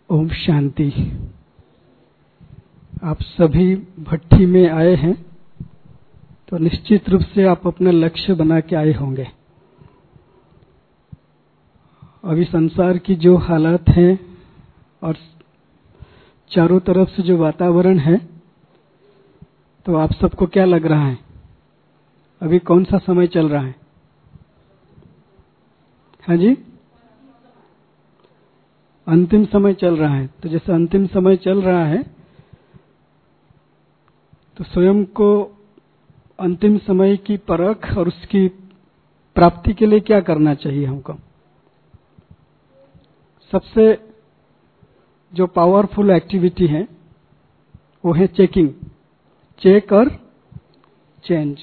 ओम शांति। आप सभी भट्टी में आए हैं तो निश्चित रूप से आप अपना लक्ष्य बना के आए होंगे। अभी संसार की जो हालात हैं और चारों तरफ से जो वातावरण है, तो आप सबको क्या लग रहा है, अभी कौन सा समय चल रहा है? हाँ जी, अंतिम समय चल रहा है। तो जैसे अंतिम समय चल रहा है तो स्वयं को अंतिम समय की परख और उसकी प्राप्ति के लिए क्या करना चाहिए हमको? सबसे जो पावरफुल एक्टिविटी है वो है चेकिंग, चेक और चेंज।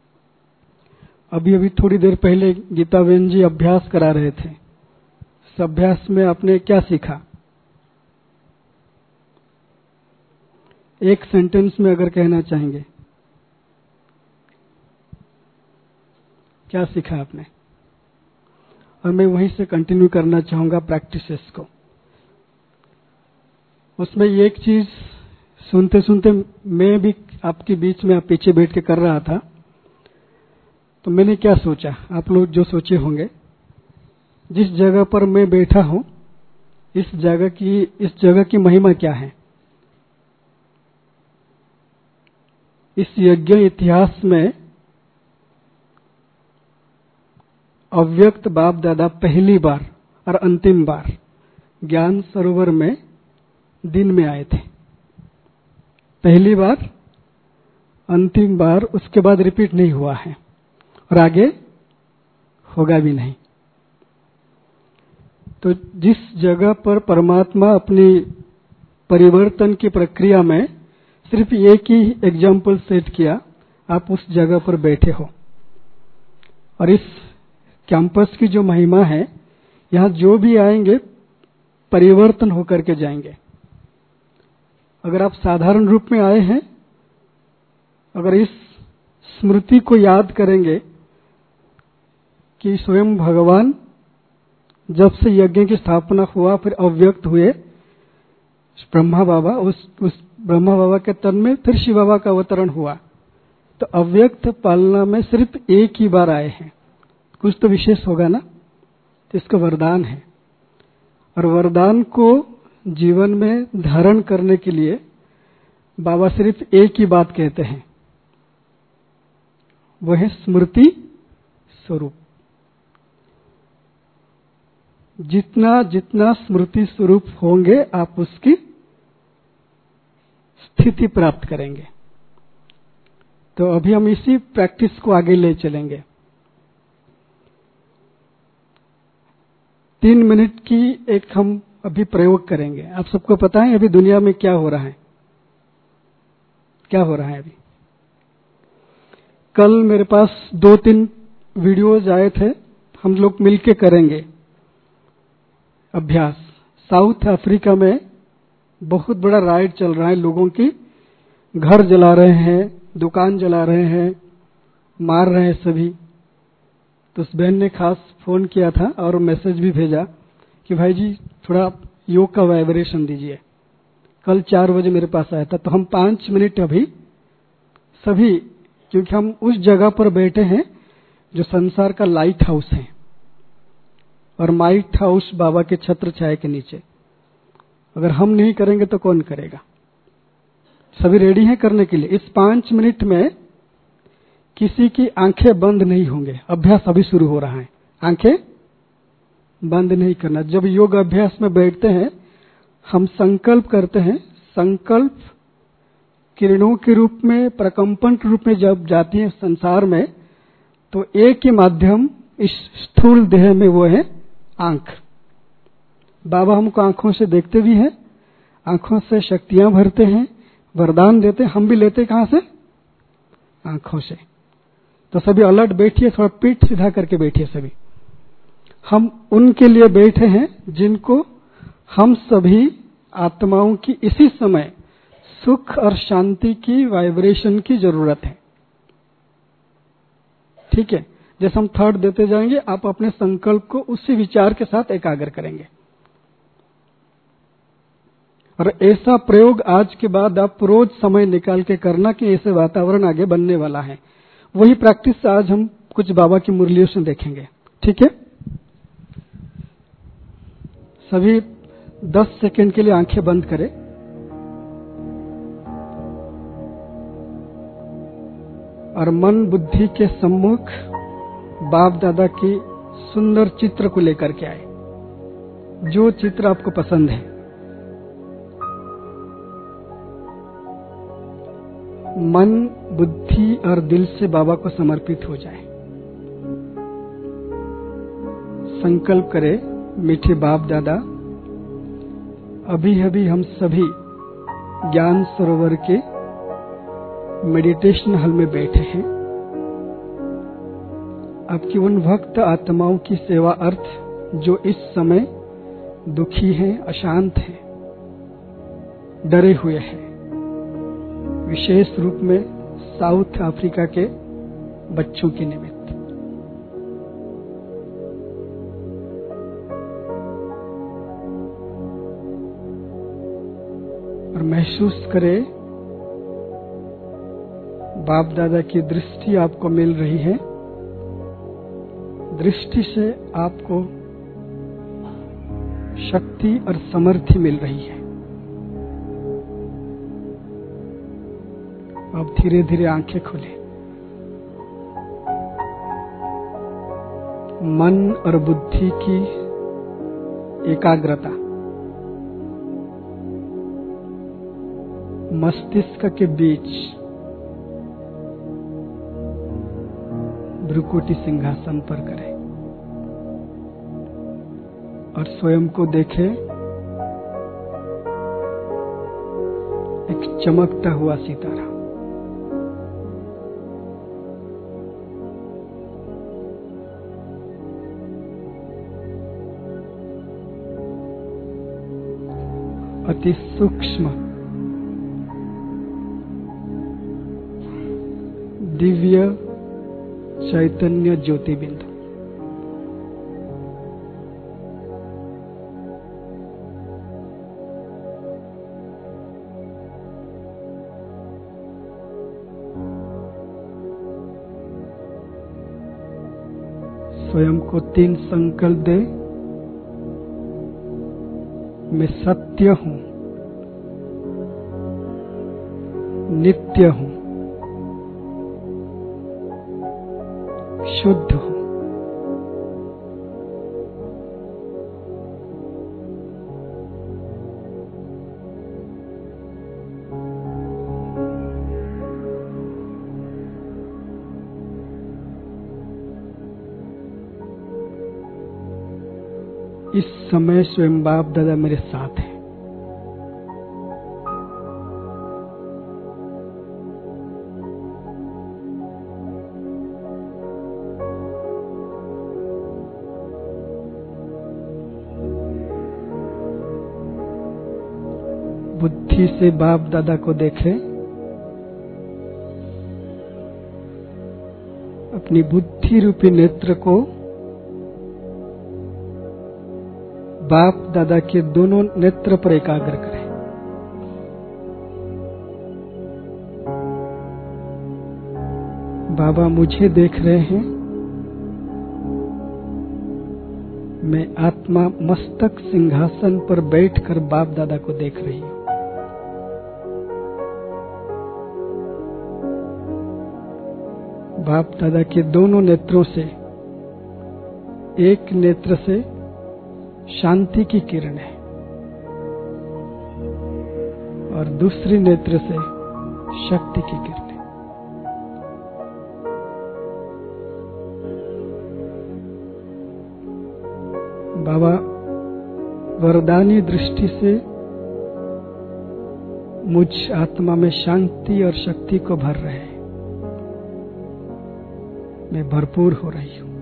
अभी थोड़ी देर पहले गीता बहन जी अभ्यास करा रहे थे। इस अभ्यास में आपने क्या सीखा? एक सेंटेंस में अगर कहना चाहेंगे, क्या सीखा आपने? और मैं वहीं से कंटिन्यू करना चाहूंगा प्रैक्टिसेस को। उसमें एक चीज सुनते सुनते मैं भी आपके बीच में पीछे बैठ के कर रहा था, तो मैंने क्या सोचा, आप लोग जो सोचे होंगे, जिस जगह पर मैं बैठा हूं इस जगह की महिमा क्या है? इस यज्ञ इतिहास में अव्यक्त बाप दादा पहली बार और अंतिम बार ज्ञान सरोवर में दिन में आए थे। पहली बार, अंतिम बार, उसके बाद रिपीट नहीं हुआ है और आगे होगा भी नहीं। तो जिस जगह पर परमात्मा अपनी परिवर्तन की प्रक्रिया में सिर्फ एक ही एग्जाम्पल सेट किया, आप उस जगह पर बैठे हो। और इस कैंपस की जो महिमा है, यहां जो भी आएंगे परिवर्तन होकर के जाएंगे। अगर आप साधारण रूप में आए हैं, अगर इस स्मृति को याद करेंगे कि स्वयं भगवान जब से यज्ञ की स्थापना हुआ, फिर अव्यक्त हुए ब्रह्मा बाबा, उस ब्रह्मा बाबा के तन में फिर शिव बाबा का अवतरण हुआ, तो अव्यक्त पालना में सिर्फ एक ही बार आए हैं। कुछ तो विशेष होगा ना, तो इसका वरदान है। और वरदान को जीवन में धारण करने के लिए बाबा सिर्फ एक ही बात कहते हैं, वो है स्मृति स्वरूप। जितना जितना स्मृति स्वरूप होंगे, आप उसकी स्थिति प्राप्त करेंगे। तो अभी हम इसी प्रैक्टिस को आगे ले चलेंगे। 3 मिनट की एक हम अभी प्रयोग करेंगे। आप सबको पता है अभी दुनिया में क्या हो रहा है? क्या हो रहा है अभी? कल मेरे पास 2-3 वीडियोज आए थे, हम लोग मिलके करेंगे अभ्यास। साउथ अफ्रीका में बहुत बड़ा राइड चल रहा है, लोगों की घर जला रहे हैं, दुकान जला रहे हैं, मार रहे हैं सभी। तो उस बहन ने खास फोन किया था और मैसेज भी भेजा कि भाई जी थोड़ा योग का वाइब्रेशन दीजिए। कल 4 बजे मेरे पास आया था। तो हम 5 मिनट अभी सभी, क्योंकि हम उस जगह पर बैठे हैं जो संसार का लाइट हाउस है, और लाइट हाउस बाबा के छत्र छाया के नीचे। अगर हम नहीं करेंगे तो कौन करेगा? सभी रेडी हैं करने के लिए। इस 5 मिनट में किसी की आंखें बंद नहीं होंगे। अभ्यास अभी शुरू हो रहा है, आंखें बंद नहीं करना। जब योग अभ्यास में बैठते हैं, हम संकल्प करते हैं। संकल्प किरणों के रूप में, प्रकंपन के रूप में जब जाती है संसार में, तो एक ही माध्यम इस स्थूल देह में, वो है आंख। बाबा हमको आंखों से देखते भी हैं, आंखों से शक्तियां भरते हैं, वरदान देते हैं। हम भी लेते कहां से? आंखों से। तो सभी अलर्ट बैठिए, थोड़ा पीठ सीधा करके बैठिए सभी। हम उनके लिए बैठे हैं जिनको हम सभी आत्माओं की इसी समय सुख और शांति की वाइब्रेशन की जरूरत है। ठीक है? जैसे हम थर्ड देते जाएंगे, आप अपने संकल्प को उसी विचार के साथ एकाग्र करेंगे। और ऐसा प्रयोग आज के बाद आप रोज समय निकाल के करना कि ऐसे वातावरण आगे बनने वाला है। वही प्रैक्टिस आज हम कुछ बाबा की मुरलियों से देखेंगे। ठीक है, सभी 10 सेकंड के लिए आंखें बंद करें और मन बुद्धि के सम्मुख बाप दादा की सुंदर चित्र को लेकर के आए, जो चित्र आपको पसंद है। मन बुद्धि और दिल से बाबा को समर्पित हो जाए। संकल्प करें, मीठे बाप दादा, अभी अभी हम सभी ज्ञान सरोवर के मेडिटेशन हॉल में बैठे हैं। आपकी उन भक्त आत्माओं की सेवा अर्थ जो इस समय दुखी हैं, अशांत हैं, डरे हुए हैं, विशेष रूप में साउथ अफ्रीका के बच्चों के निमित्त। और महसूस करें बाप दादा की दृष्टि आपको मिल रही है। दृष्टि से आपको शक्ति और समर्थि मिल रही है। अब धीरे धीरे आंखें खोलें। मन और बुद्धि की एकाग्रता, मस्तिष्क के बीच भ्रुकुटी सिंहासन पर करें और स्वयं को देखें एक चमकता हुआ सितारा। अति सूक्ष्म दिव्य चैतन्य ज्योति बिंदु। स्वयं को 3 संकल्प दे। मैं सत्य हूं, नित्य हूं, शुद्ध हूं। इस समय स्वयं बाप दादा मेरे साथ है। बुद्धि से बाप दादा को देखें। अपनी बुद्धि रूपी नेत्र को बाप दादा के दोनों नेत्र पर एकाग्र करें। बाबा मुझे देख रहे हैं। मैं आत्मा मस्तक सिंहासन पर बैठकर बाप दादा को देख रही हूं। बाप दादा के दोनों नेत्रों से, एक नेत्र से शांति की किरण है और दूसरी नेत्र से शक्ति की किरण है। बाबा वरदानी दृष्टि से मुझ आत्मा में शांति और शक्ति को भर रहे हैं। मैं भरपूर हो रही हूं।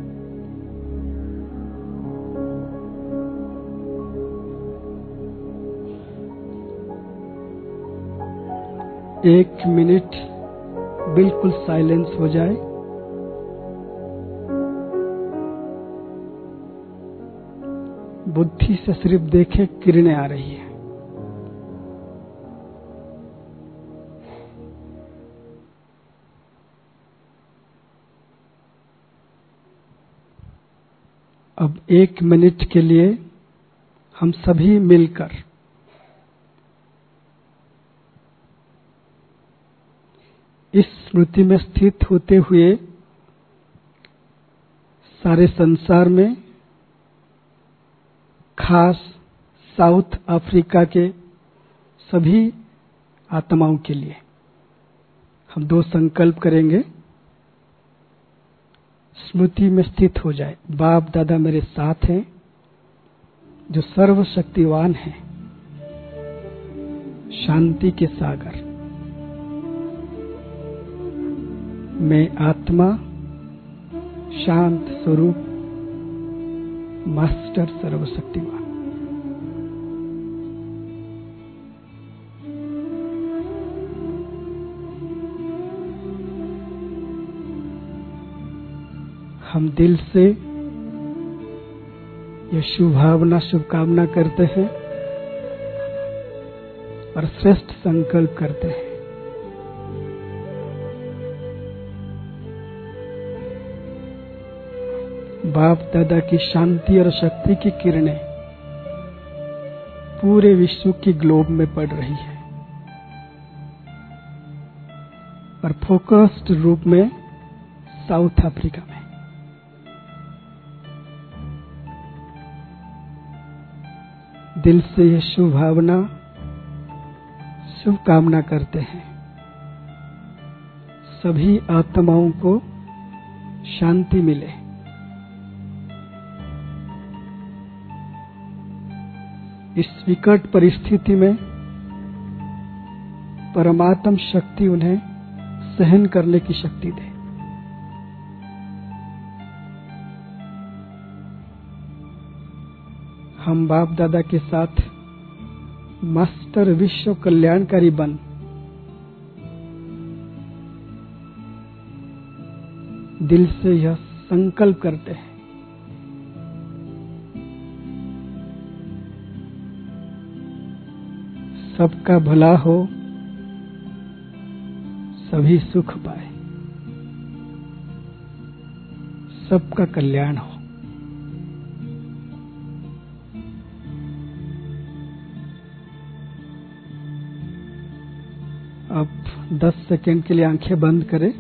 एक मिनट बिल्कुल साइलेंस हो जाए। बुद्धि से सिर्फ देखें किरणें आ रही है। अब 1 मिनट के लिए हम सभी मिलकर इस स्मृति में स्थित होते हुए सारे संसार में, खास साउथ अफ्रीका के सभी आत्माओं के लिए हम 2 संकल्प करेंगे। स्मृति में स्थित हो जाए। बाप दादा मेरे साथ हैं जो सर्वशक्तिवान हैं, शांति के सागर। मैं आत्मा, शांत स्वरूप, मास्टर सर्वशक्तिवान। हम दिल से यह शुभकामना करते हैं और श्रेष्ठ संकल्प करते हैं। बाप दादा की शांति और शक्ति की किरणें पूरे विश्व की ग्लोब में पड़ रही है और फोकस्ड रूप में साउथ अफ्रीका में। दिल से ये शुभकामना करते हैं सभी आत्माओं को शांति मिले। इस विकट परिस्थिति में परमात्म शक्ति उन्हें सहन करने की शक्ति दे। हम बाप दादा के साथ मास्टर विश्व कल्याणकारी बन दिल से यह संकल्प करते हैं। सबका भला हो, सभी सुख पाए, सबका कल्याण हो। अब 10 सेकंड के लिए आंखें बंद करें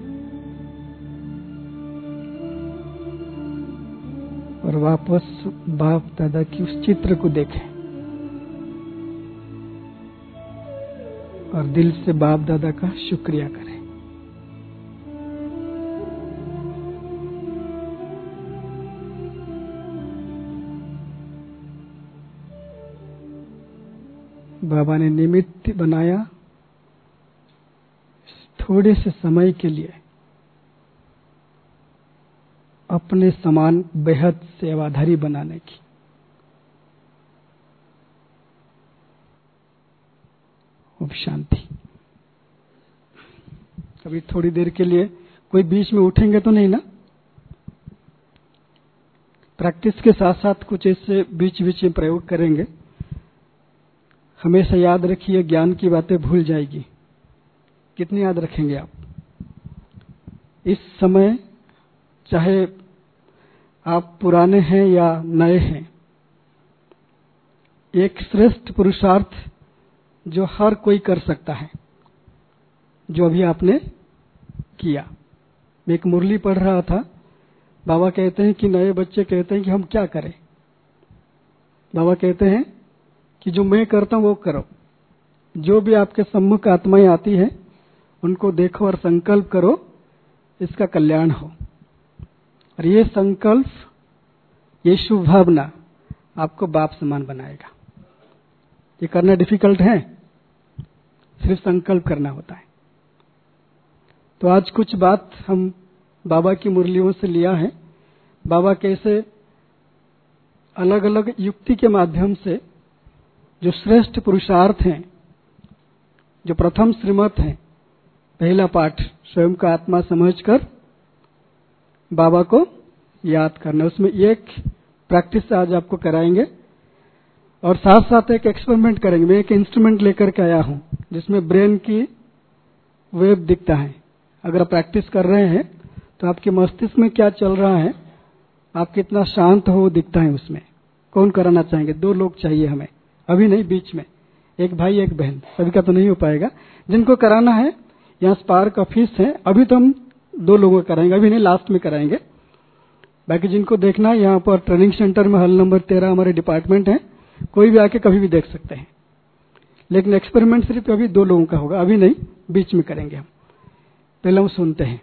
और वापस बाप दादा की उस चित्र को देखें और दिल से बाप दादा का शुक्रिया करें। बाबा ने निमित्त बनाया थोड़े से समय के लिए अपने समान बेहद सेवाधारी बनाने की। अब शांति। अभी थोड़ी देर के लिए कोई बीच में उठेंगे तो नहीं ना? प्रैक्टिस के साथ साथ कुछ ऐसे बीच बीच में प्रयोग करेंगे। हमेशा याद रखिए, ज्ञान की बातें भूल जाएगी। कितनी याद रखेंगे आप? इस समय चाहे आप पुराने हैं या नए हैं, एक श्रेष्ठ पुरुषार्थ जो हर कोई कर सकता है, जो अभी आपने किया। मैं एक मुरली पढ़ रहा था। बाबा कहते हैं कि नए बच्चे कहते हैं कि हम क्या करें। बाबा कहते हैं कि जो मैं करता हूं वो करो। जो भी आपके सम्मुख आत्माएं आती है उनको देखो और संकल्प करो इसका कल्याण हो। और ये संकल्प, ये शुभ भावना आपको बाप समान बनाएगा। ये करना डिफिकल्ट है, सिर्फ संकल्प करना होता है। तो आज कुछ बात हम बाबा की मुरलियों से लिया है। बाबा कैसे अलग अलग युक्ति के माध्यम से जो श्रेष्ठ पुरुषार्थ हैं, जो प्रथम श्रीमत हैं, पहला पाठ स्वयं का आत्मा समझकर बाबा को याद करना, उसमें एक प्रैक्टिस आज आपको कराएंगे और साथ साथ एक एक्सपेरिमेंट करेंगे। मैं एक इंस्ट्रूमेंट लेकर के आया हूं जिसमें ब्रेन की वेव दिखता है। अगर आप प्रैक्टिस कर रहे हैं तो आपके मस्तिष्क में क्या चल रहा है आप कितना शांत हो दिखता है उसमें। कौन कराना चाहेंगे? 2 लोग चाहिए हमें, अभी नहीं, बीच में एक भाई एक बहन। सभी का तो नहीं हो पाएगा। जिनको कराना है, यहाँ स्पार्क ऑफिस है, अभी तो हम 2 लोगों का कराएंगे, अभी नहीं, लास्ट में कराएंगे। बाकी जिनको देखना है, यहाँ पर ट्रेनिंग सेंटर में हॉल नंबर 13 हमारे डिपार्टमेंट है, कोई भी आके कभी भी देख सकते हैं। लेकिन एक्सपेरिमेंट सिर्फ अभी 2 लोगों का होगा, अभी नहीं, बीच में करेंगे हम। पहले हम सुनते हैं।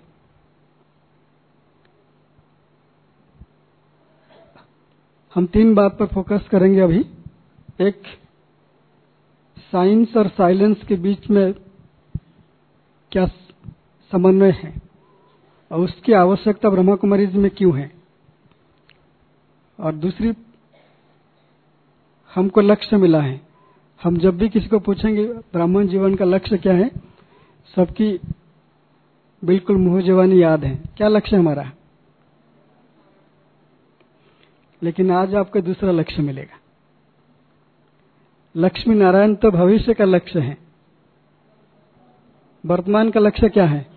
हम 3 बात पर फोकस करेंगे अभी। एक, साइंस और साइलेंस के बीच में क्या समन्वय है और उसकी आवश्यकता ब्रह्मा कुमारी में क्यों है। और दूसरी, हमको लक्ष्य मिला है। हम जब भी किसी को पूछेंगे ब्राह्मण जीवन का लक्ष्य क्या है, सबकी बिल्कुल मुंह जवानी याद है, क्या लक्ष्य हमारा। लेकिन आज आपको दूसरा लक्ष्य मिलेगा। लक्ष्मी नारायण तो भविष्य का लक्ष्य है, वर्तमान का लक्ष्य क्या है?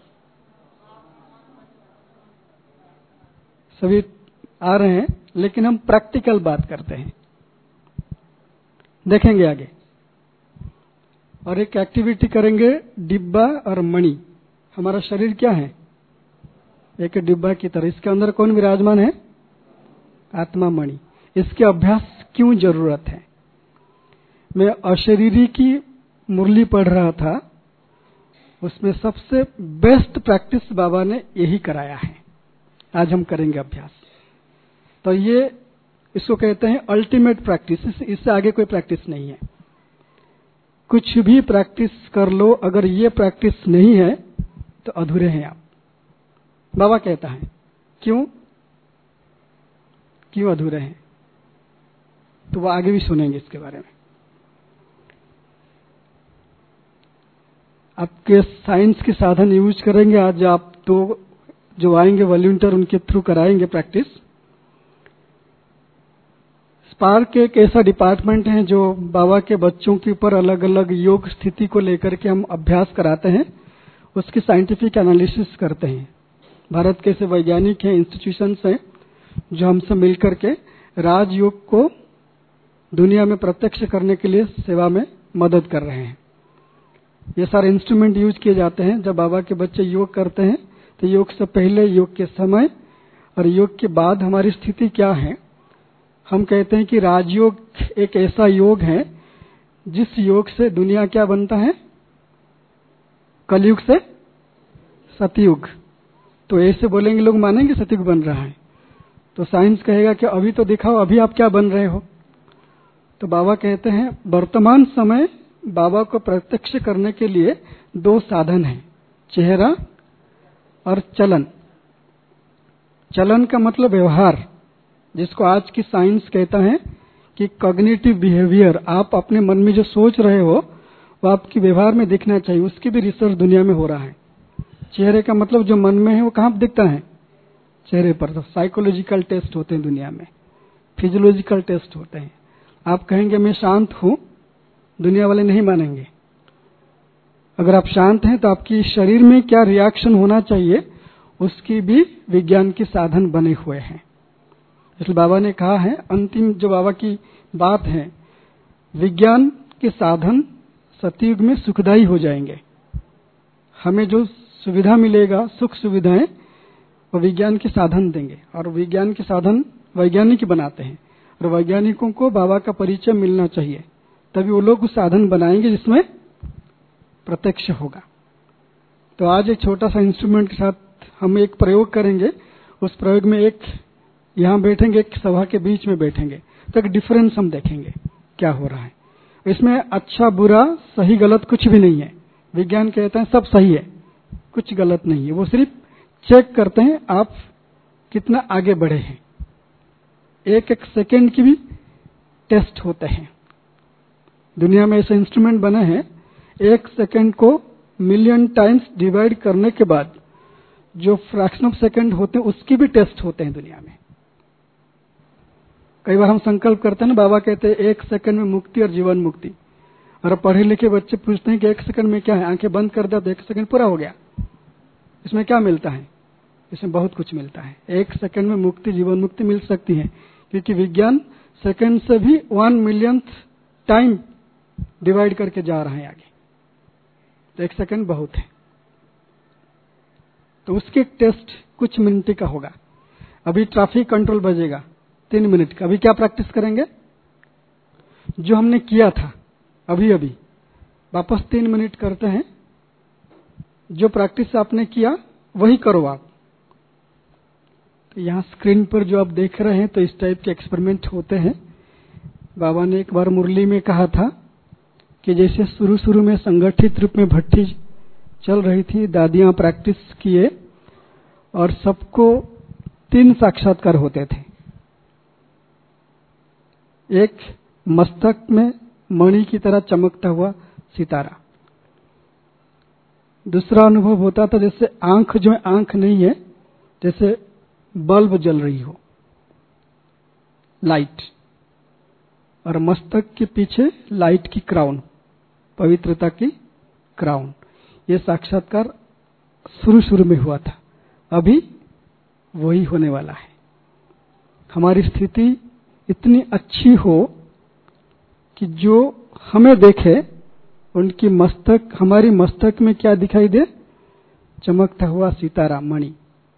सभी आ रहे हैं, लेकिन हम प्रैक्टिकल बात करते हैं, देखेंगे आगे। और एक एक्टिविटी करेंगे, डिब्बा और मणि। हमारा शरीर क्या है? एक डिब्बा की तरह। इसके अंदर कौन विराजमान है? आत्मा, मणि। इसके अभ्यास क्यों जरूरत है? मैं अशरीरी की मुरली पढ़ रहा था, उसमें सबसे बेस्ट प्रैक्टिस बाबा ने यही कराया है। आज हम करेंगे अभ्यास। तो ये, इसको कहते हैं अल्टीमेट प्रैक्टिस। इससे आगे कोई प्रैक्टिस नहीं है। कुछ भी प्रैक्टिस कर लो, अगर ये प्रैक्टिस नहीं है तो अधूरे हैं आप। बाबा कहता है क्यों अधूरे हैं, तो वो आगे भी सुनेंगे इसके बारे में। आपके साइंस के साधन यूज करेंगे। आज आप तो जो आएंगे वॉलंटियर, उनके थ्रू कराएंगे प्रैक्टिस। स्पार्क एक ऐसा डिपार्टमेंट है जो बाबा के बच्चों के ऊपर अलग अलग योग स्थिति को लेकर के हम अभ्यास कराते हैं, उसकी साइंटिफिक एनालिसिस करते हैं। भारत के ऐसे वैज्ञानिक हैं, इंस्टीट्यूशंस हैं जो हमसे मिलकर के राजयोग को दुनिया में प्रत्यक्ष करने के लिए सेवा में मदद कर रहे हैं। ये सारे इंस्ट्रूमेंट यूज किए जाते हैं। जब बाबा के बच्चे योग करते हैं तो योग से पहले, योग के समय और योग के बाद हमारी स्थिति क्या है। हम कहते हैं कि राजयोग एक ऐसा योग है जिस योग से दुनिया क्या बनता है? कलयुग से सतयुग। तो ऐसे बोलेंगे लोग, मानेंगे सतयुग बन रहा है? तो साइंस कहेगा कि अभी तो दिखाओ, अभी आप क्या बन रहे हो। तो बाबा कहते हैं वर्तमान समय बाबा को प्रत्यक्ष करने के लिए 2 साधन हैं, चेहरा और चलन। चलन का मतलब व्यवहार, जिसको आज की साइंस कहता है कि कॉग्निटिव बिहेवियर। आप अपने मन में जो सोच रहे हो वो आपके व्यवहार में दिखना चाहिए। उसकी भी रिसर्च दुनिया में हो रहा है। चेहरे का मतलब जो मन में है वो कहाँ दिखता है? चेहरे पर। तो साइकोलॉजिकल टेस्ट होते हैं दुनिया में, फिजियोलॉजिकल टेस्ट होते हैं। आप कहेंगे मैं शांत हूं, दुनिया वाले नहीं मानेंगे। अगर आप शांत हैं तो आपकी शरीर में क्या रिएक्शन होना चाहिए, उसकी भी विज्ञान के साधन बने हुए हैं। इसलिए बाबा ने कहा है, अंतिम जो बाबा की बात है, विज्ञान के साधन सतयुग में सुखदायी हो जाएंगे। हमें जो सुविधा मिलेगा, सुख सुविधाएं, वो विज्ञान के साधन देंगे। और विज्ञान के साधन वैज्ञानिक बनाते हैं, और वैज्ञानिकों को बाबा का परिचय मिलना चाहिए, तभी वो लोग उस साधन बनाएंगे जिसमें प्रत्यक्ष होगा। तो आज एक छोटा सा इंस्ट्रूमेंट के साथ हम एक प्रयोग करेंगे। उस प्रयोग में एक यहाँ बैठेंगे, एक सभा के बीच में बैठेंगे, तो एक डिफरेंस हम देखेंगे क्या हो रहा है। इसमें अच्छा बुरा सही गलत कुछ भी नहीं है। विज्ञान कहता है सब सही है, कुछ गलत नहीं है। वो सिर्फ चेक करते हैं आप कितना आगे बढ़े हैं। एक एक सेकेंड की भी टेस्ट होते हैं। दुनिया में ऐसे इंस्ट्रूमेंट बने हैं, 1 सेकेंड को मिलियन टाइम्स डिवाइड करने के बाद जो फ्रैक्शन ऑफ सेकेंड होते हैं उसकी भी टेस्ट होते हैं दुनिया में। कई बार हम संकल्प करते हैं ना, बाबा कहते हैं 1 सेकेंड में मुक्ति और जीवन मुक्ति। और पढ़े लिखे बच्चे पूछते हैं कि 1 सेकेंड में क्या है, आंखें बंद कर दिया तो 1 सेकेंड पूरा हो गया, इसमें क्या मिलता है? इसमें बहुत कुछ मिलता है। 1 सेकंड में मुक्ति, जीवन मुक्ति मिल सकती है, क्योंकि विज्ञान सेकंड से भी 1 मिलियंथ टाइम डिवाइड करके जा रहा है आगे। तो 1 सेकंड बहुत है। तो उसके टेस्ट कुछ मिनट का होगा। अभी ट्रैफिक कंट्रोल बजेगा 3 मिनट का। अभी क्या प्रैक्टिस करेंगे? जो हमने किया था अभी अभी वापस 3 मिनट करते हैं। जो प्रैक्टिस आपने किया वही करो आप। तो यहाँ स्क्रीन पर जो आप देख रहे हैं, तो इस टाइप के एक्सपेरिमेंट होते हैं। बाबा ने एक बार मुरली में कहा था कि जैसे शुरू में संगठित रूप में भट्टी चल रही थी, दादियां प्रैक्टिस किए और सबको 3 साक्षात्कार होते थे। एक, मस्तक में मणि की तरह चमकता हुआ सितारा। दूसरा अनुभव होता था जैसे आंख जो है, आंख नहीं है, जैसे बल्ब जल रही हो, लाइट, और मस्तक के पीछे लाइट की क्राउन, पवित्रता की क्राउन। ये साक्षात्कार शुरू में हुआ था। अभी वही होने वाला है। हमारी स्थिति इतनी अच्छी हो कि जो हमें देखे उनकी मस्तक, हमारी मस्तक में क्या दिखाई दे? चमकता हुआ सितारा, मणि।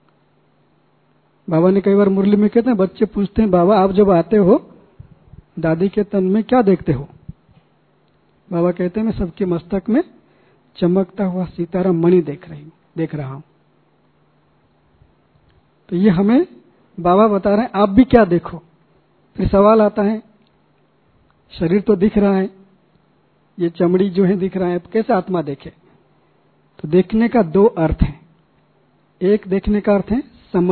बाबा ने कई बार मुरली में कहते हैं, बच्चे पूछते हैं, बाबा आप जब आते हो दादी के तन में क्या देखते हो? बाबा कहते हैं, मैं सबके मस्तक में चमकता हुआ सितारा मणि देख रहा हूं। तो ये हमें बाबा बता रहे हैं, आप भी क्या देखो। फिर सवाल आता है, शरीर तो दिख रहा है, ये चमड़ी जो है दिख रहा है, कैसे आत्मा देखे? तो देखने का 2 अर्थ है। एक देखने का अर्थ है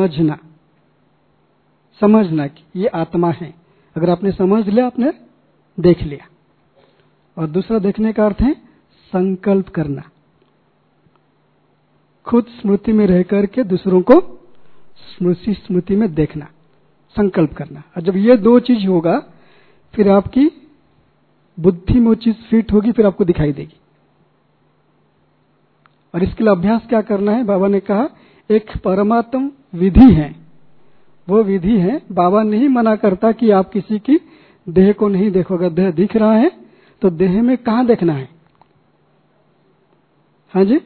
समझना कि ये आत्मा है। अगर आपने समझ लिया, आपने देख लिया। और दूसरा देखने का अर्थ है संकल्प करना, खुद स्मृति में रह करके दूसरों को स्मृति में देखना, संकल्प करना। और जब ये 2 चीज होगा, फिर आपकी बुद्धि में वो चीज फिट होगी, फिर आपको दिखाई देगी। और इसके लिए अभ्यास क्या करना है? बाबा ने कहा एक परमात्म विधि है। वो विधि है, बाबा नहीं मना करता कि आप किसी की देह को नहीं देखोगे। देह दिख रहा है तो देह में कहां देखना है? हाँ जी,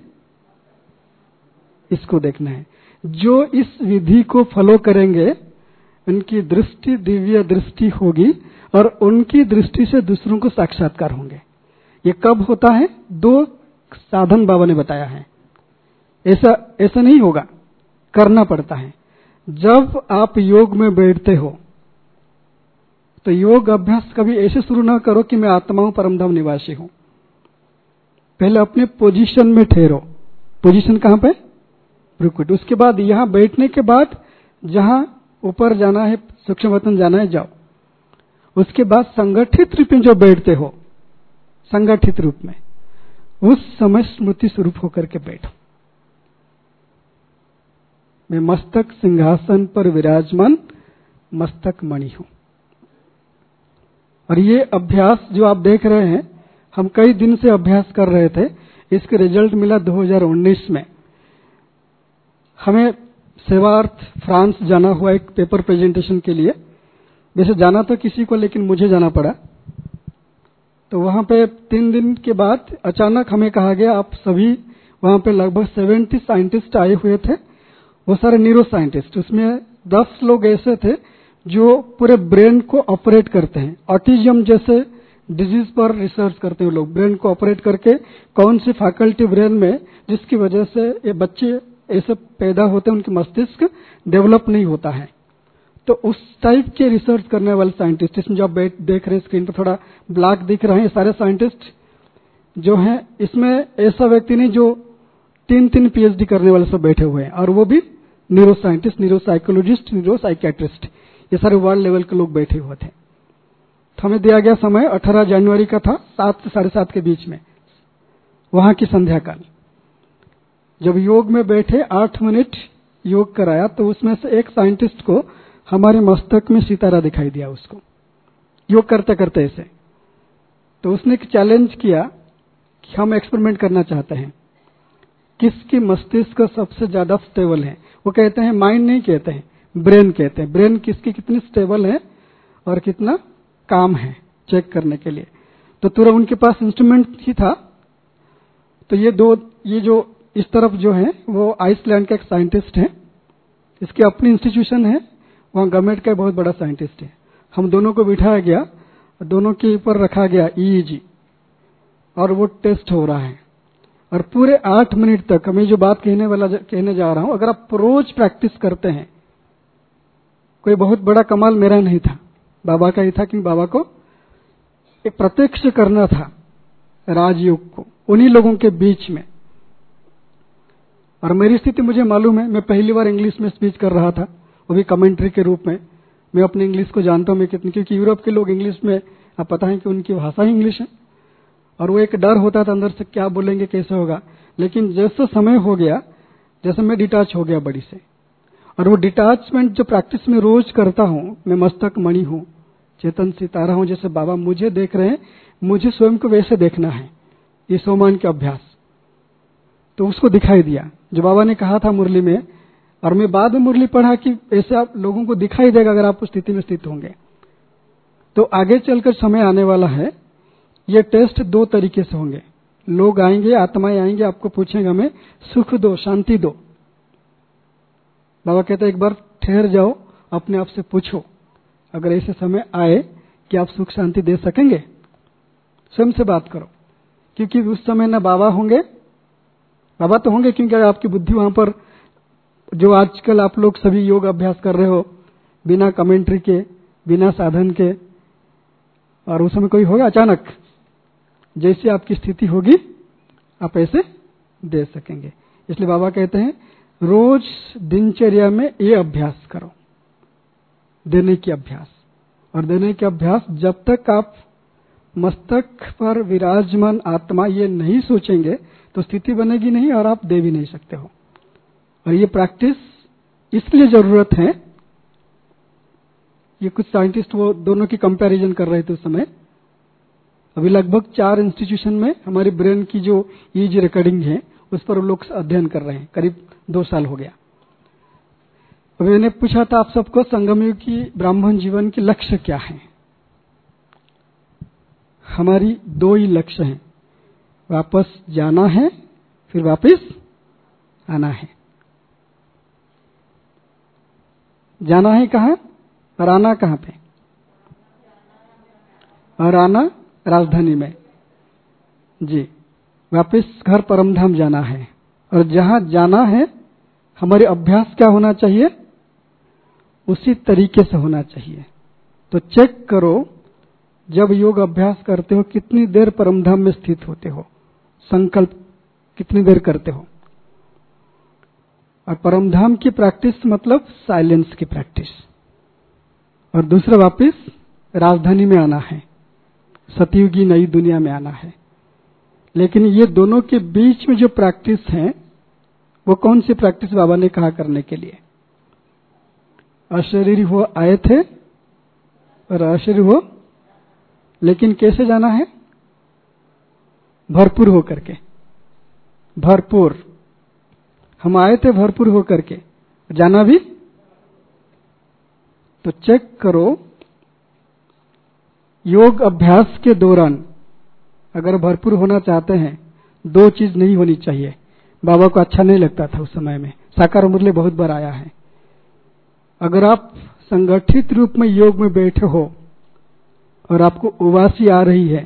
इसको देखना है। जो इस विधि को फॉलो करेंगे उनकी दृष्टि दिव्य दृष्टि होगी और उनकी दृष्टि से दूसरों को साक्षात्कार होंगे। ये कब होता है? 2 साधन बाबा ने बताया है। ऐसा नहीं होगा, करना पड़ता है। जब आप योग में बैठते हो तो योग अभ्यास कभी ऐसे शुरू ना करो कि मैं आत्मा हूं, परमधाम निवासी हूं। पहले अपने पोजीशन में ठहरो। पोजीशन कहां पे? रुकुट। उसके बाद यहां बैठने के बाद जहां ऊपर जाना है, सूक्ष्म वतन जाना है, जाओ। उसके बाद संगठित रूप में जो बैठते हो, संगठित रूप में, उस समय स्मृति स्वरूप होकर के बैठो। मैं मस्तक सिंहासन पर विराजमान मस्तक मणि हूं। और ये अभ्यास जो आप देख रहे हैं, हम कई दिन से अभ्यास कर रहे थे। इसके रिजल्ट मिला 2019 में। हमें सेवार्थ फ्रांस जाना हुआ एक पेपर प्रेजेंटेशन के लिए। वैसे जाना तो किसी को, लेकिन मुझे जाना पड़ा। तो वहां पे 3 दिन के बाद अचानक हमें कहा गया, आप सभी, वहां पे लगभग 70 साइंटिस्ट आए हुए थे। वो सारे न्यूरो साइंटिस्ट। उसमें 10 लोग ऐसे थे जो पूरे ब्रेन को ऑपरेट करते हैं। ऑटिज्म जैसे डिजीज पर रिसर्च करते हैं लोग। ब्रेन को ऑपरेट करके कौन सी फैकल्टी ब्रेन में जिसकी वजह से ये बच्चे ऐसे पैदा होते हैं, उनकी मस्तिष्क डेवलप नहीं होता है। तो उस टाइप के रिसर्च करने वाले साइंटिस्ट, इसमें जो आप देख रहे हैं स्क्रीन पर थोड़ा ब्लैक दिख रहे हैं, सारे साइंटिस्ट जो हैं, इसमें ऐसा व्यक्ति नहीं जो 3 PhD करने वाले सब बैठे हुए हैं। और वो भी neuro scientist, neuro psychologist, neuro psychiatrist, ये सारे वर्ल्ड लेवल के लोग बैठे हुए थे। तो हमें दिया गया समय 18 जनवरी का था, 7 से 7:30 के बीच में, वहां की संध्या काल। जब योग में बैठे 8 मिनट योग कराया, तो उसमें से एक साइंटिस्ट को हमारे मस्तक में सितारा दिखाई दिया। उसको योग करते करते ऐसे, तो उसने एक चैलेंज किया कि हम एक्सपेरिमेंट करना चाहते हैं। किसकी मस्तिष्क सबसे ज्यादा स्टेबल है। वो कहते हैं, माइंड नहीं कहते हैं, ब्रेन कहते हैं। ब्रेन किसकी कितनी स्टेबल है और कितना काम है चेक करने के लिए। तो तुरंत उनके पास इंस्ट्रूमेंट ही था। तो ये जो इस तरफ जो है वो आइसलैंड का एक साइंटिस्ट है, इसकी अपनी इंस्टीट्यूशन है, वहां गवर्नमेंट का बहुत बड़ा साइंटिस्ट है। हम दोनों को बिठाया गया, दोनों के ऊपर रखा गया EEG और वो टेस्ट हो रहा है। और पूरे 8 मिनट तक, मैं जो बात कहने जा रहा हूं, अगर आप रोज प्रैक्टिस करते हैं, कोई बहुत बड़ा कमाल मेरा नहीं था, बाबा का ही था, क्योंकि बाबा को एक प्रत्यक्ष करना था राजयोग को उन्हीं लोगों के बीच में। और मेरी स्थिति मुझे मालूम है, मैं पहली बार इंग्लिश में स्पीच कर रहा था, वो भी कमेंट्री के रूप में। मैं अपनी इंग्लिश को जानता हूं मैं कितनी, क्योंकि यूरोप के लोग इंग्लिश में, आप पता है कि उनकी भाषा ही इंग्लिश है, और वो एक डर होता था अंदर से, क्या बोलेंगे, कैसे होगा। लेकिन जैसा समय हो गया, जैसे मैं डिटैच हो गया बड़ी से, और वो डिटैचमेंट जो प्रैक्टिस में रोज करता हूं, मैं मस्तक मणि हूं, चेतन सितारा हूं, जैसे बाबा मुझे देख रहे हैं, मुझे स्वयं को वैसे देखना है, ये सोमान के अभ्यास। तो उसको दिखाई दिया जो बाबा ने कहा था मुरली में, और मैं बाद में मुरली पढ़ा कि ऐसे आप लोगों को दिखाई देगा अगर आप उस स्थिति में स्थित होंगे। तो आगे चलकर समय आने वाला है, ये टेस्ट 2 तरीके से होंगे। लोग आएंगे, आत्माएं आएंगे, आपको पूछेंगे हमें सुख दो, शांति दो। बाबा कहते हैं एक बार ठहर जाओ, अपने आप से पूछो, अगर ऐसे समय आए कि आप सुख शांति दे सकेंगे, स्वयं से बात करो। क्योंकि उस समय ना बाबा होंगे, बाबा तो होंगे क्योंकि आपकी बुद्धि वहां पर, जो आजकल आप लोग सभी योग अभ्यास कर रहे हो बिना कमेंट्री के, बिना साधन के, और उस समय कोई होगा अचानक, जैसी आपकी स्थिति होगी आप ऐसे दे सकेंगे। इसलिए बाबा कहते हैं रोज दिनचर्या में ये अभ्यास करो, देने की अभ्यास। और देने के अभ्यास जब तक आप मस्तक पर विराजमान आत्मा ये नहीं सोचेंगे तो स्थिति बनेगी नहीं और आप दे भी नहीं सकते हो। और ये प्रैक्टिस इसलिए जरूरत है, ये कुछ साइंटिस्ट वो दोनों की कंपैरिजन कर रहे थे उस समय। अभी लगभग 4 इंस्टीट्यूशन में हमारी ब्रेन की जो EEG रिकॉर्डिंग है उस पर लोग अध्ययन कर रहे हैं, करीब 2 साल हो गया। अभी मैंने पूछा था आप सबको, संगमयुग की ब्राह्मण जीवन के लक्ष्य क्या है। हमारी 2 ही लक्ष्य हैं, वापस जाना है, फिर वापस आना है। जाना है कहाँ और आना कहाँ पे? और आना राजधानी में जी, वापस घर परमधाम जाना है। और जहां जाना है हमारे अभ्यास क्या होना चाहिए, उसी तरीके से होना चाहिए। तो चेक करो जब योग अभ्यास करते हो कितनी देर परमधाम में स्थित होते हो, संकल्प कितनी देर करते हो। और परमधाम की प्रैक्टिस मतलब साइलेंस की प्रैक्टिस। और दूसरा वापस राजधानी में आना है, सतयुगी नई दुनिया में आना है। लेकिन ये दोनों के बीच में जो प्रैक्टिस है वो कौन सी प्रैक्टिस बाबा ने कहा करने के लिए? अशरीरी हो आए थे और अशरीरी हो, लेकिन कैसे जाना है? भरपूर होकर के। भरपूर हम आए थे, भरपूर होकर के जाना भी। तो चेक करो योग अभ्यास के दौरान अगर भरपूर होना चाहते हैं 2 चीज नहीं होनी चाहिए। बाबा को अच्छा नहीं लगता था उस समय में, साकार मुरली बहुत बार आया है। अगर आप संगठित रूप में योग में बैठे हो और आपको उबासी आ रही है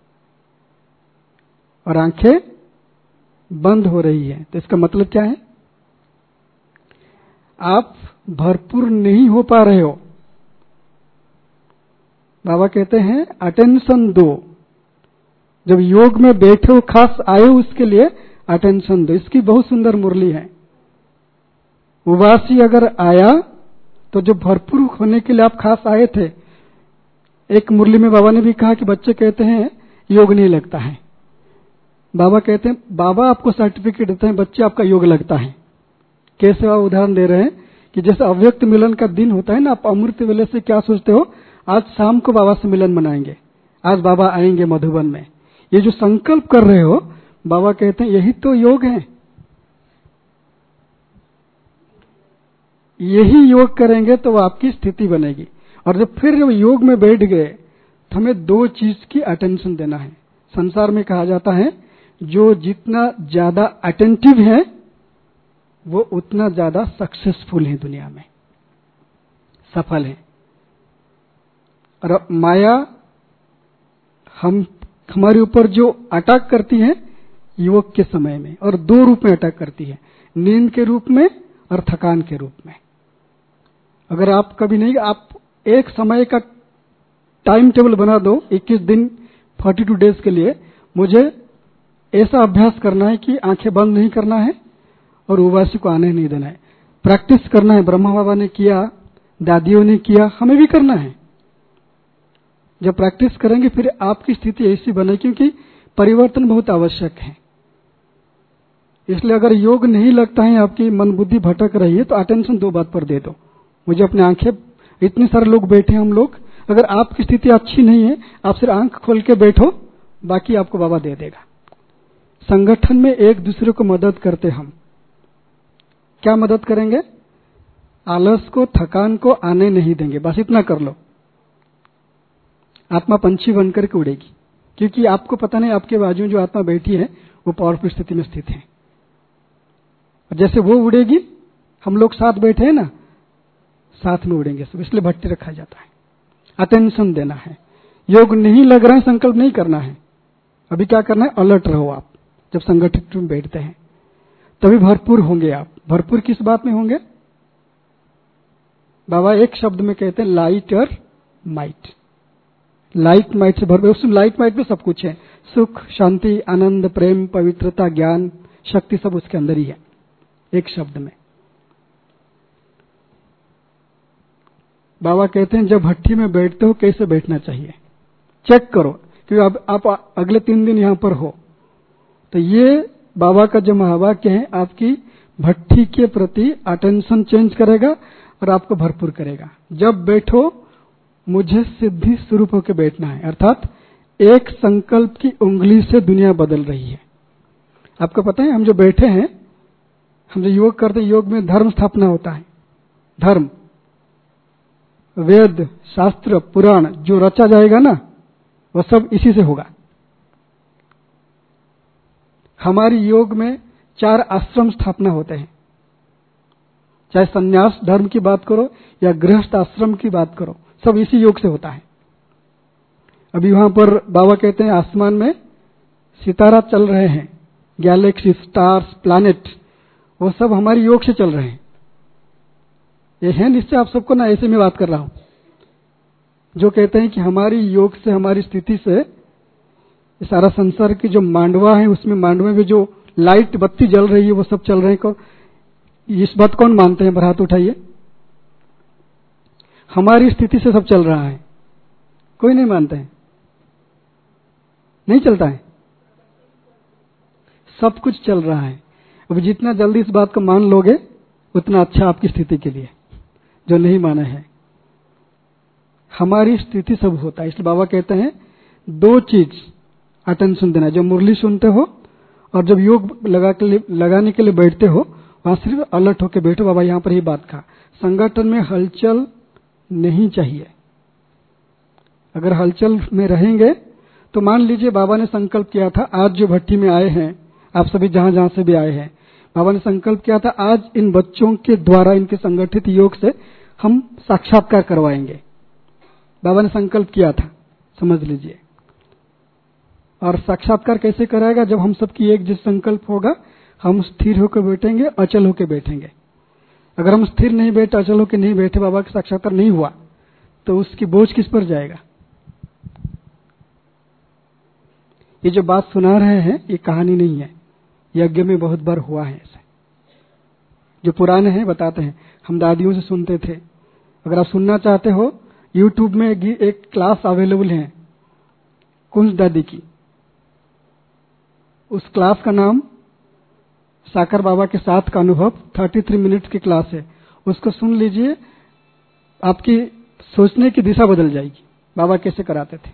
और आंखें बंद हो रही है, तो इसका मतलब क्या है? आप भरपूर नहीं हो पा रहे हो। बाबा कहते हैं अटेंशन दो। जब योग में बैठे हो, खास आए हो, उसके लिए अटेंशन दो। इसकी बहुत सुंदर मुरली है। उबासी अगर आया तो जो भरपूर होने के लिए आप खास आए थे, एक मुरली में बाबा ने भी कहा कि बच्चे कहते हैं योग नहीं लगता है। बाबा कहते हैं, बाबा आपको सर्टिफिकेट देते हैं, बच्चे आपका योग लगता है। कैसे आप उदाहरण दे रहे हैं कि जैसे अव्यक्त मिलन का दिन होता है ना, आप अमृत वेले से क्या सोचते हो, आज शाम को बाबा से मिलन मनाएंगे, आज बाबा आएंगे मधुबन में। ये जो संकल्प कर रहे हो, बाबा कहते हैं यही तो योग है। यही योग करेंगे तो आपकी स्थिति बनेगी। और जब फिर योग में बैठ गए तो हमें दो चीज की अटेंशन देना है। संसार में कहा जाता है जो जितना ज्यादा अटेंटिव है वो उतना ज्यादा सक्सेसफुल है, दुनिया में सफल है। और माया हमारे ऊपर जो अटैक करती है योग के समय में, और दो रूप में अटैक करती है, नींद के रूप में और थकान के रूप में। अगर आप कभी नहीं, आप एक समय का टाइम टेबल बना दो 21 दिन 42 डेज के लिए, मुझे ऐसा अभ्यास करना है कि आंखें बंद नहीं करना है और उबासी को आने नहीं देना है। प्रैक्टिस करना है। ब्रह्मा बाबा ने किया, दादियों ने किया, हमें भी करना है। जब प्रैक्टिस करेंगे फिर आपकी स्थिति ऐसी बने, क्योंकि परिवर्तन बहुत आवश्यक है। इसलिए अगर योग नहीं लगता है, आपकी मन बुद्धि भटक रही है, तो अटेंशन दो बात पर दे दो। मुझे अपनी आंखें, इतने सारे लोग बैठे हैं हम लोग, अगर आपकी स्थिति अच्छी नहीं है, आप सिर्फ आंख खोल के बैठो, बाकी आपको बाबा दे देगा। संगठन में एक दूसरे को मदद करते हम क्या मदद करेंगे? आलस को, थकान को आने नहीं देंगे, बस इतना कर लो। आत्मा पंछी बनकर के उड़ेगी, क्योंकि आपको पता नहीं आपके बाजू में जो आत्मा बैठी है वो पावरफुल स्थिति में स्थित है। और जैसे वो उड़ेगी, हम लोग साथ बैठे हैं ना, साथ में उड़ेंगे सब। इसलिए भट्टी रखा जाता है। अटेंशन देना है। योग नहीं लग रहा है, संकल्प नहीं करना है। अभी क्या करना है? अलर्ट रहो। आप जब संगठित में बैठते हैं तभी भरपूर होंगे आप। भरपूर किस बात में होंगे? बाबा एक शब्द में कहते हैं, लाइट और माइट। लाइट माइट से भरपूर। उस लाइट माइट में सब कुछ है, सुख, शांति, आनंद, प्रेम, पवित्रता, ज्ञान, शक्ति, सब उसके अंदर ही है, एक शब्द में। बाबा कहते हैं जब भट्टी में बैठते हो कैसे बैठना चाहिए, चेक करो। क्योंकि अब आप अगले 3 दिन यहां पर हो, तो ये बाबा का जो महावाक्य है आपकी भट्टी के प्रति अटेंशन चेंज करेगा और आपको भरपूर करेगा। जब बैठो मुझे सिद्धि स्वरूप होकर बैठना है, अर्थात एक संकल्प की उंगली से दुनिया बदल रही है। आपको पता है हम जो बैठे हैं, हम जो योग करते हैं, योग में धर्म स्थापना होता है। धर्म, वेद, शास्त्र, पुराण जो रचा जाएगा ना, वह सब इसी से होगा। हमारी योग में 4 आश्रम स्थापना होते हैं। चाहे संन्यास धर्म की बात करो या गृहस्थ आश्रम की बात करो, सब इसी योग से होता है। अभी वहां पर बाबा कहते हैं आसमान में सितारा चल रहे हैं, गैलेक्सी, स्टार्स, प्लैनेट, वो सब हमारी योग से चल रहे हैं। ये है निश्चय, आप सबको ना ऐसे में बात कर रहा हूं। जो कहते हैं कि हमारी योग से, हमारी स्थिति से सारा संसार की जो मांडवा है, उसमें मांडवे में जो लाइट बत्ती जल रही है वो सब चल रहे हैं। इस बात कौन मानते हैं? हाथ उठाइए। हमारी स्थिति से सब चल रहा है। कोई नहीं मानते हैं? नहीं चलता है? सब कुछ चल रहा है। अब जितना जल्दी इस बात को मान लोगे उतना अच्छा आपकी स्थिति के लिए। जो नहीं माना है, हमारी स्थिति सब होता है। इसलिए बाबा कहते हैं 2 चीज अटेंशन देना। जब मुरली सुनते हो और जब योग लगाने के लिए बैठते हो, वहां सिर्फ अलर्ट होकर बैठो। बाबा यहां पर ही बात कहा, संगठन में हलचल नहीं चाहिए। अगर हलचल में रहेंगे तो मान लीजिए बाबा ने संकल्प किया था, आज जो भट्टी में आए हैं, आप सभी जहां जहां से भी आए हैं, बाबा ने संकल्प किया था आज इन बच्चों के द्वारा, इनके संगठित योग से हम साक्षात्कार करवाएंगे। बाबा ने संकल्प किया था, समझ लीजिए। और साक्षात्कार कैसे कराएगा? जब हम सबकी एक जिस संकल्प होगा, हम स्थिर होकर बैठेंगे, अचल होकर बैठेंगे। अगर हम स्थिर नहीं बैठे, अचल होकर नहीं बैठे, बाबा का साक्षात्कार नहीं हुआ, तो उसकी बोझ किस पर जाएगा? ये जो बात सुना रहे हैं ये कहानी नहीं है, यज्ञ में बहुत बार हुआ है ऐसे। जो पुराने हैं बताते हैं, हम दादियों से सुनते थे। अगर आप सुनना चाहते हो, यूट्यूब में एक क्लास अवेलेबल है कुंज दादी की। उस क्लास का नाम साकर बाबा के साथ का अनुभव, 33 मिनट की क्लास है। उसको सुन लीजिए, आपकी सोचने की दिशा बदल जाएगी। बाबा कैसे कराते थे,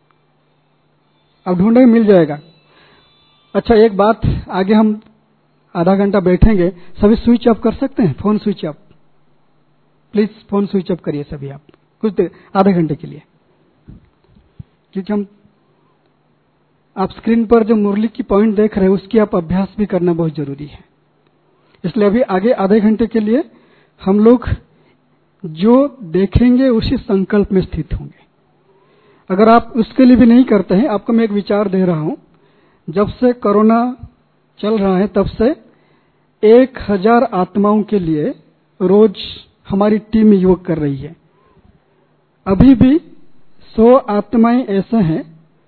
अब ढूंढेंगे मिल जाएगा। अच्छा, एक बात आगे हम आधा घंटा बैठेंगे, सभी स्विच ऑफ कर सकते हैं? Phone switch off, please phone switch off करिए सभी आप कुछ देर, आधे घंटे के लिए। क्योंकि आप स्क्रीन पर जो मुरली की पॉइंट देख रहे हैं उसकी आप अभ्यास भी करना बहुत जरूरी है। इसलिए अभी आगे आधे घंटे के लिए हम लोग जो देखेंगे उसी संकल्प में स्थित होंगे। अगर आप उसके लिए भी नहीं करते हैं, आपको मैं एक विचार दे रहा हूं, जब से कोरोना चल रहा है तब से 1000 आत्माओं के लिए रोज हमारी टीम योग कर रही है। अभी भी 100 आत्माएं ऐसे हैं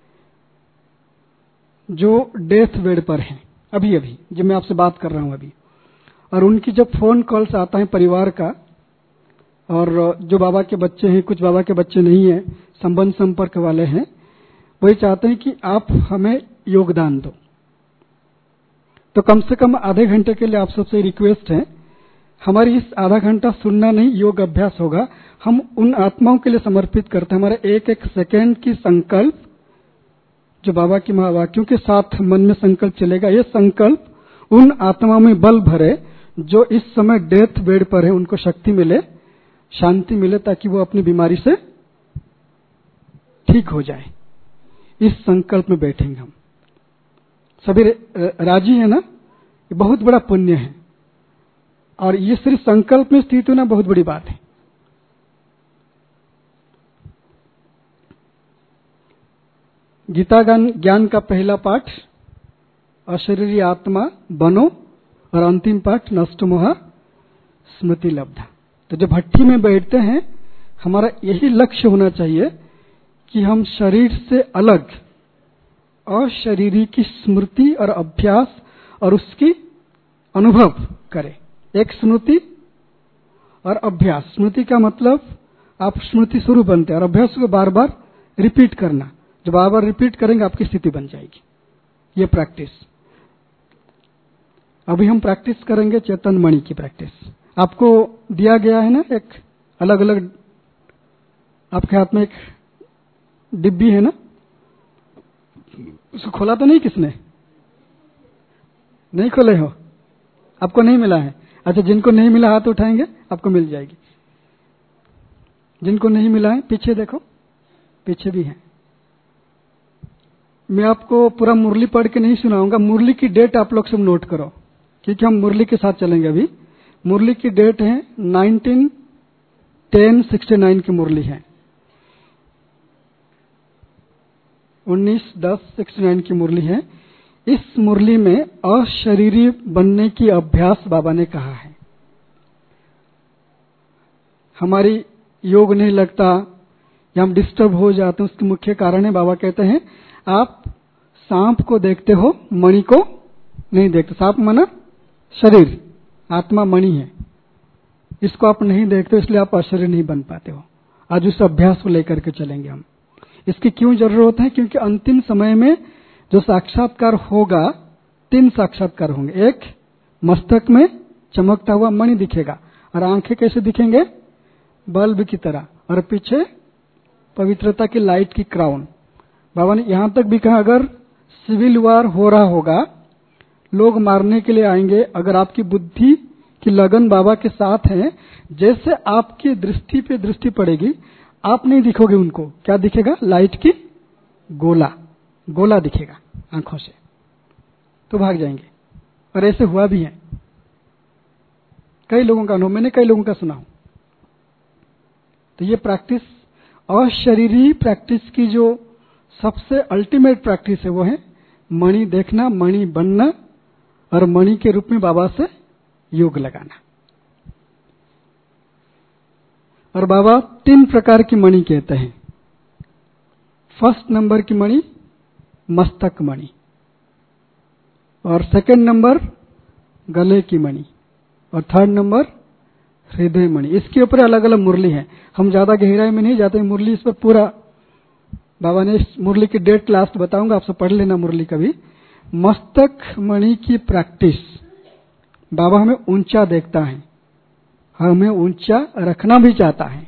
जो डेथ बेड पर हैं, अभी अभी जो मैं आपसे बात कर रहा हूं अभी। और उनकी जब फोन कॉल्स आता है परिवार का, और जो बाबा के बच्चे हैं, कुछ बाबा के बच्चे नहीं हैं, संबंध संपर्क वाले हैं, वही चाहते हैं कि आप हमें योगदान दो। तो कम से कम आधे घंटे के लिए आप सबसे रिक्वेस्ट है, हमारी इस आधा घंटा सुनना नहीं, योग अभ्यास होगा। हम उन आत्माओं के लिए समर्पित करते हैं। हमारे एक एक सेकेंड की संकल्प जो बाबा की महावाक्यों के साथ मन में संकल्प चलेगा, ये संकल्प उन आत्माओं में बल भरे जो इस समय डेथ बेड पर है, उनको शक्ति मिले, शांति मिले, ताकि वो अपनी बीमारी से ठीक हो जाए। इस संकल्प में बैठेंगे हम सभी। राजी है ना? ये बहुत बड़ा पुण्य है, और ये सिर्फ संकल्प में स्थित होना बहुत बड़ी बात है। गीता ज्ञान का पहला पाठ अशरीरी आत्मा बनो, और अंतिम पाठ नष्ट मोह स्मृति लब्धा। तो जब भट्टी में बैठते हैं, हमारा यही लक्ष्य होना चाहिए कि हम शरीर से अलग अशरीरी की स्मृति और अभ्यास और उसकी अनुभव करें। एक स्मृति और अभ्यास। स्मृति का मतलब आप स्मृति स्वरूप बनते हैं, और अभ्यास को बार बार रिपीट करना। जब बार बार रिपीट करेंगे आपकी स्थिति बन जाएगी। ये प्रैक्टिस अभी हम प्रैक्टिस करेंगे, चेतन मणि की प्रैक्टिस। आपको दिया गया है ना, एक अलग अलग आपके हाथ में एक डिब्बी है ना, उसको खोला तो नहीं किसने? नहीं खोले हो? आपको नहीं मिला है? अच्छा, जिनको नहीं मिला हाथ उठाएंगे, आपको मिल जाएगी। जिनको नहीं मिला है पीछे देखो, पीछे भी है। मैं आपको पूरा मुरली पढ़ के नहीं सुनाऊंगा। मुरली की डेट आप लोग सब नोट करो, क्योंकि हम मुरली के साथ चलेंगे अभी। मुरली की डेट है 19/10/69 की मुरली है। 19/10/69 की मुरली है। इस मुरली में अशरीरी बनने की अभ्यास बाबा ने कहा है। हमारी योग नहीं लगता या हम डिस्टर्ब हो जाते हैं, उसके मुख्य कारण है, बाबा कहते हैं, आप सांप को देखते हो, मणि को नहीं देखते। सांप माना शरीर, आत्मा मणि है, इसको आप नहीं देखते, इसलिए आप अशरीर नहीं बन पाते हो। आज उस अभ्यास को लेकर के चलेंगे हम। इसकी क्यों जरूरत है? क्योंकि अंतिम समय में जो साक्षात्कार होगा, 3 साक्षात्कार होंगे। एक, मस्तक में चमकता हुआ मणि दिखेगा, और आंखें कैसे दिखेंगे? बल्ब की तरह, और पीछे पवित्रता की लाइट की क्राउन। बाबा ने यहां तक भी कहा, अगर सिविल वार हो रहा होगा, लोग मारने के लिए आएंगे, अगर आपकी बुद्धि की लगन बाबा के साथ है, जैसे आपकी दृष्टि पे दृष्टि पड़ेगी, आप नहीं दिखोगे उनको। क्या दिखेगा? लाइट की गोला, गोला दिखेगा आंखों से, तो भाग जाएंगे। और ऐसे हुआ भी है, कई लोगों का अनुभव, मैंने कई लोगों का सुना हूं। तो ये प्रैक्टिस, अशरीरी प्रैक्टिस की जो सबसे अल्टीमेट प्रैक्टिस है, वो है मणि देखना, मणि बनना, और मणि के रूप में बाबा से योग लगाना। और बाबा 3 प्रकार की मणि कहते हैं। फर्स्ट नंबर की मणि मस्तक मणि, और सेकंड नंबर गले की मणि, और थर्ड नंबर हृदय मणि। इसके ऊपर अलग अलग मुरली है, हम ज्यादा गहराई में नहीं जाते। मुरली इस पर पूरा बाबा ने, इस मुरली की डेट लास्ट बताऊंगा, आपसे पढ़ लेना मुरली कभी। मस्तक मणि की प्रैक्टिस, बाबा हमें ऊंचा देखता है, हमें ऊंचा रखना भी चाहता है।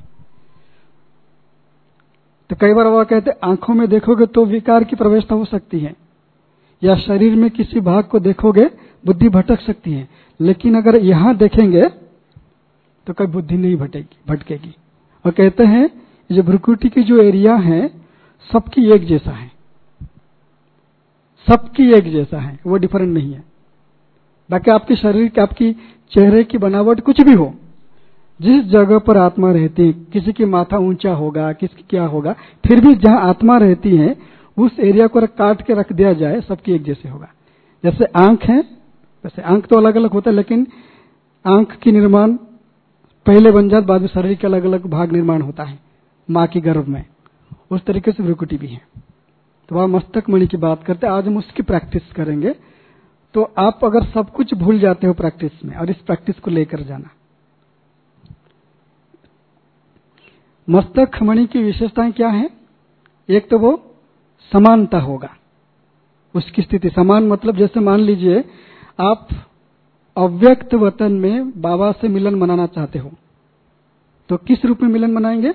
तो कई बार बाबा कहते आंखों में देखोगे तो विकार की प्रवेशता हो सकती है, या शरीर में किसी भाग को देखोगे बुद्धि भटक सकती है, लेकिन अगर यहां देखेंगे तो कभी बुद्धि नहीं भटकेगी। और कहते हैं जो भ्रुकुटी की जो एरिया है सबकी एक जैसा है, सबकी एक जैसा है, वो डिफरेंट नहीं है। बाकी आपके शरीर की, आपकी चेहरे की बनावट कुछ भी हो, जिस जगह पर आत्मा रहती है, किसी की माथा ऊंचा होगा, किसकी क्या होगा, फिर भी जहां आत्मा रहती है उस एरिया को काट के रख दिया जाए, सबकी एक जैसे होगा। जैसे आंख है, वैसे आंख तो अलग अलग होता है, लेकिन आंख की निर्माण पहले बन जात, बाद में शरीर के अलग अलग भाग निर्माण होता है माँ की गर्भ में। उस तरीके से भ्रुकुटी भी है। तो वह मस्तक मणि की बात करते हैं, आज हम उसकी प्रैक्टिस करेंगे। तो आप अगर सब कुछ भूल जाते हो प्रैक्टिस में, और इस प्रैक्टिस को लेकर जाना। मस्तक मणि की विशेषताएं क्या है? एक तो वो समानता होगा, उसकी स्थिति समान, मतलब जैसे मान लीजिए आप अव्यक्त वतन में बाबा से मिलन मनाना चाहते हो, तो किस रूप में मिलन मनाएंगे?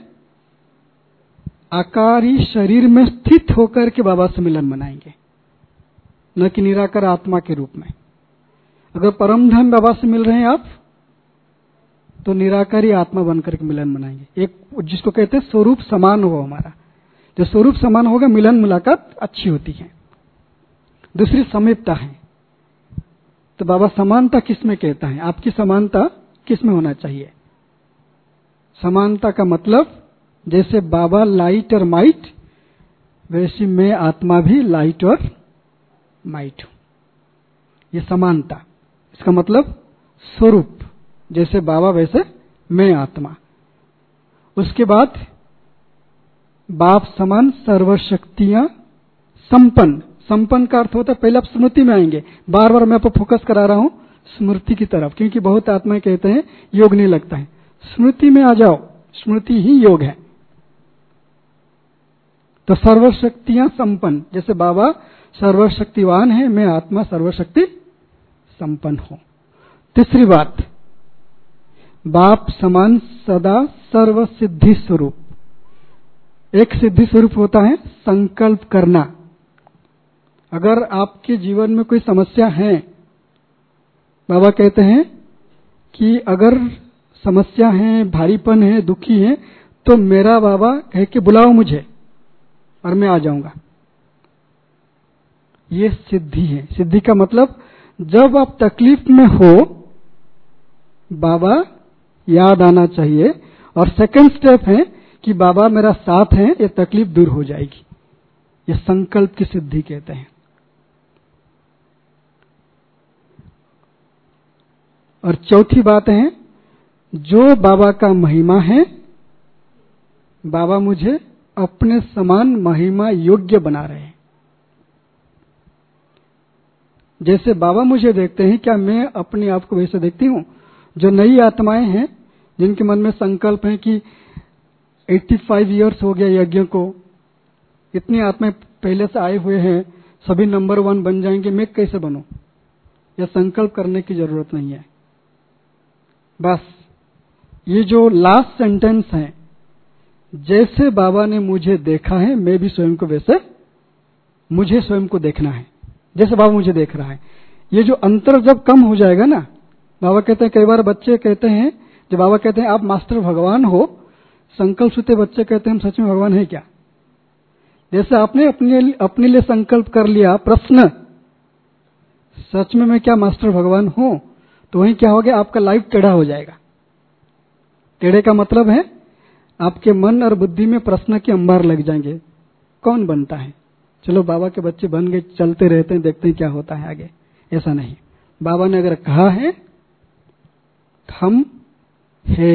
आकारी शरीर में स्थित होकर के बाबा से मिलन मनाएंगे, न कि निराकार आत्मा के रूप में। अगर परमधाम बाबा से मिल रहे हैं आप, तो निराकारी आत्मा बनकर के मिलन मनाएंगे। एक जिसको कहते हैं स्वरूप समान हो हमारा, जो स्वरूप समान होगा मिलन मुलाकात अच्छी होती है। दूसरी समीपता है। तो बाबा समानता किस में कहता है? आपकी समानता किस में होना चाहिए? समानता का मतलब जैसे बाबा लाइट और माइट, वैसी मैं आत्मा भी लाइट और माइट हूं। ये समानता, इसका मतलब स्वरूप, जैसे बाबा वैसे मैं आत्मा। उसके बाद बाप समान सर्वशक्तियां संपन्न। संपन्न का अर्थ होता है, पहले आप स्मृति में आएंगे। बार बार मैं आपको फोकस करा रहा हूं स्मृति की तरफ, क्योंकि बहुत आत्माएं कहते हैं योग नहीं लगता है। स्मृति में आ जाओ, स्मृति ही योग है। तो सर्वशक्तियां संपन्न, जैसे बाबा सर्वशक्तिवान है, मैं आत्मा सर्वशक्ति संपन्न हूं। तीसरी बात, बाप समान सदा सर्व सिद्धि स्वरूप। एक सिद्धि स्वरूप होता है संकल्प करना। अगर आपके जीवन में कोई समस्या है, बाबा कहते हैं कि अगर समस्या है, भारीपन है, दुखी है, तो मेरा बाबा कह के बुलाओ मुझे और मैं आ जाऊंगा। ये सिद्धि है। सिद्धि का मतलब जब आप तकलीफ में हो, बाबा याद आना चाहिए। और सेकंड स्टेप है कि बाबा मेरा साथ है, ये तकलीफ दूर हो जाएगी। ये संकल्प की सिद्धि कहते हैं। और चौथी बात है, जो बाबा का महिमा है, बाबा मुझे अपने समान महिमा योग्य बना रहे हैं। जैसे बाबा मुझे देखते हैं, क्या मैं अपने आप को वैसे देखती हूं? जो नई आत्माएं हैं, जिनके मन में संकल्प है कि 85 इयर्स हो गया यज्ञ को, इतनी आत्माएं पहले से आए हुए हैं, सभी नंबर 1 बन जाएंगे, मैं कैसे बनूं? यह संकल्प करने की जरूरत नहीं है। बस ये जो लास्ट सेंटेंस है, जैसे बाबा ने मुझे देखा है, मैं भी स्वयं को वैसे, मुझे स्वयं को देखना है जैसे बाबा मुझे देख रहा है। ये जो अंतर जब कम हो जाएगा ना, बाबा कहते हैं, कई बार बच्चे कहते हैं, जब बाबा कहते हैं आप मास्टर भगवान हो, संकल्प सुते बच्चे कहते हैं हम सच में भगवान है क्या? जैसे आपने अपने लिए संकल्प कर लिया, प्रश्न सच में मैं क्या मास्टर भगवान हूं, तो वहीं क्या हो गया, आपका लाइफ टेढ़ा हो जाएगा। टेढ़े का मतलब है आपके मन और बुद्धि में प्रश्न के अंबार लग जाएंगे, कौन बनता है? चलो बाबा के बच्चे बन गए, चलते रहते हैं, देखते हैं क्या होता है आगे। ऐसा नहीं, बाबा ने अगर कहा है हम है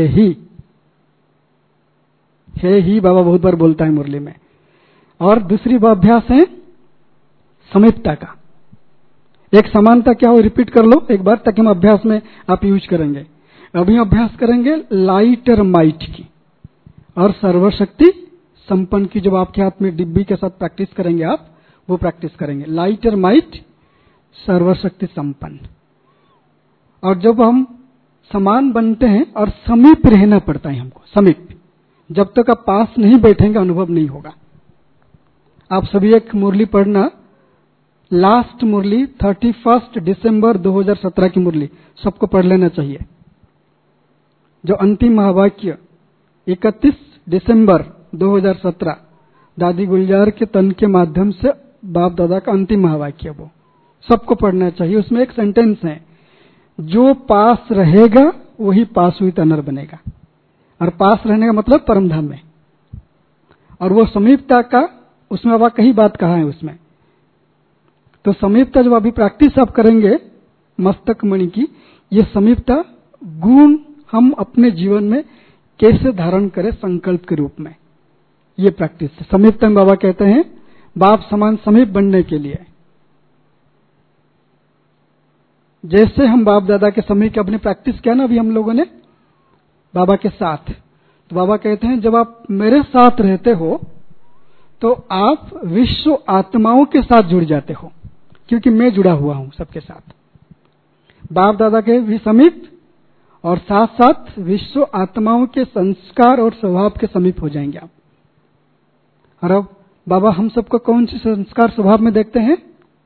ही, बाबा बहुत बार बोलता है मुरली में। और दूसरी अभ्यास है समीपता का। एक समानता क्या हो, रिपीट कर लो एक बार, ताकि हम अभ्यास में आप यूज करेंगे। अभी अभ्यास करेंगे लाइट और माइट की और सर्वशक्ति संपन्न की। जब आपके हाथ में डिब्बी के साथ प्रैक्टिस करेंगे आप, वो प्रैक्टिस करेंगे लाइट और माइट, सर्वशक्ति संपन्न। और जब हम समान बनते हैं, और समीप रहना पड़ता है हमको, समीप। जब तक आप पास नहीं बैठेंगे अनुभव नहीं होगा। आप सभी एक मुरली पढ़ना, लास्ट मुरली 31 दिसंबर 2017 की मुरली सबको पढ़ लेना चाहिए। जो अंतिम महावाक्य 31 दिसंबर 2017 दादी गुलजार के तन के माध्यम से बाप दादा का अंतिम महावाक्य, वो सबको पढ़ना चाहिए। उसमें एक सेंटेंस है, जो पास रहेगा वही पास हुई तनर बनेगा। और पास रहने का मतलब परमधाम में, और वो समीपता का उसमें अब कई बात कहा है उसमें। तो समीपता जब अभी प्रैक्टिस आप करेंगे मस्तक मणि की, ये समीपता गुण हम अपने जीवन में कैसे धारण करें संकल्प के रूप में, ये प्रैक्टिस है। समीपता में बाबा कहते हैं बाप समान समीप बनने के लिए, जैसे हम बाप दादा के समीप की अपनी प्रैक्टिस किया ना अभी हम लोगों ने बाबा के साथ, तो बाबा कहते हैं जब आप मेरे साथ रहते हो तो आप विश्व आत्माओं के साथ जुड़ जाते हो, क्योंकि मैं जुड़ा हुआ हूं सबके साथ, बाप दादा के भी समीप और साथ साथ विश्व आत्माओं के संस्कार और स्वभाव के समीप हो जाएंगे आप। और अब बाबा हम सबको कौन से संस्कार स्वभाव में देखते हैं?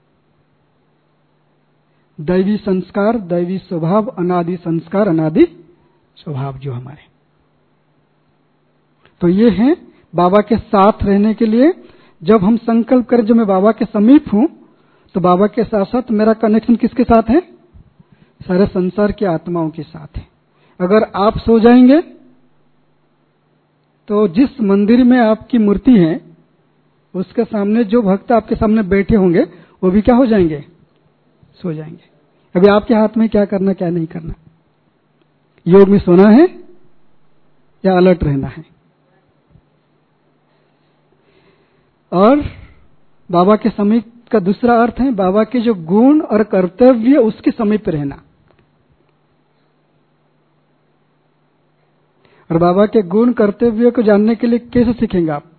दैवी संस्कार, दैवी स्वभाव, अनादि संस्कार, अनादि स्वभाव जो हमारे। तो ये हैं बाबा के साथ रहने के लिए। जब हम संकल्प करें जो मैं बाबा के समीप हूं, तो बाबा के साथ साथ मेरा कनेक्शन किसके साथ है? सारे संसार की आत्माओं के साथ है। अगर आप सो जाएंगे तो जिस मंदिर में आपकी मूर्ति है उसके सामने जो भक्त आपके सामने बैठे होंगे वो भी क्या हो जाएंगे? सो जाएंगे। अभी आपके हाथ में क्या करना क्या नहीं करना। योग में सोना है या अलर्ट रहना है। और बाबा के समीप का दूसरा अर्थ है बाबा के जो गुण और कर्तव्य उसके समीप रहना। और बाबा के गुण कर्तव्य को जानने के लिए कैसे सीखेंगे आप?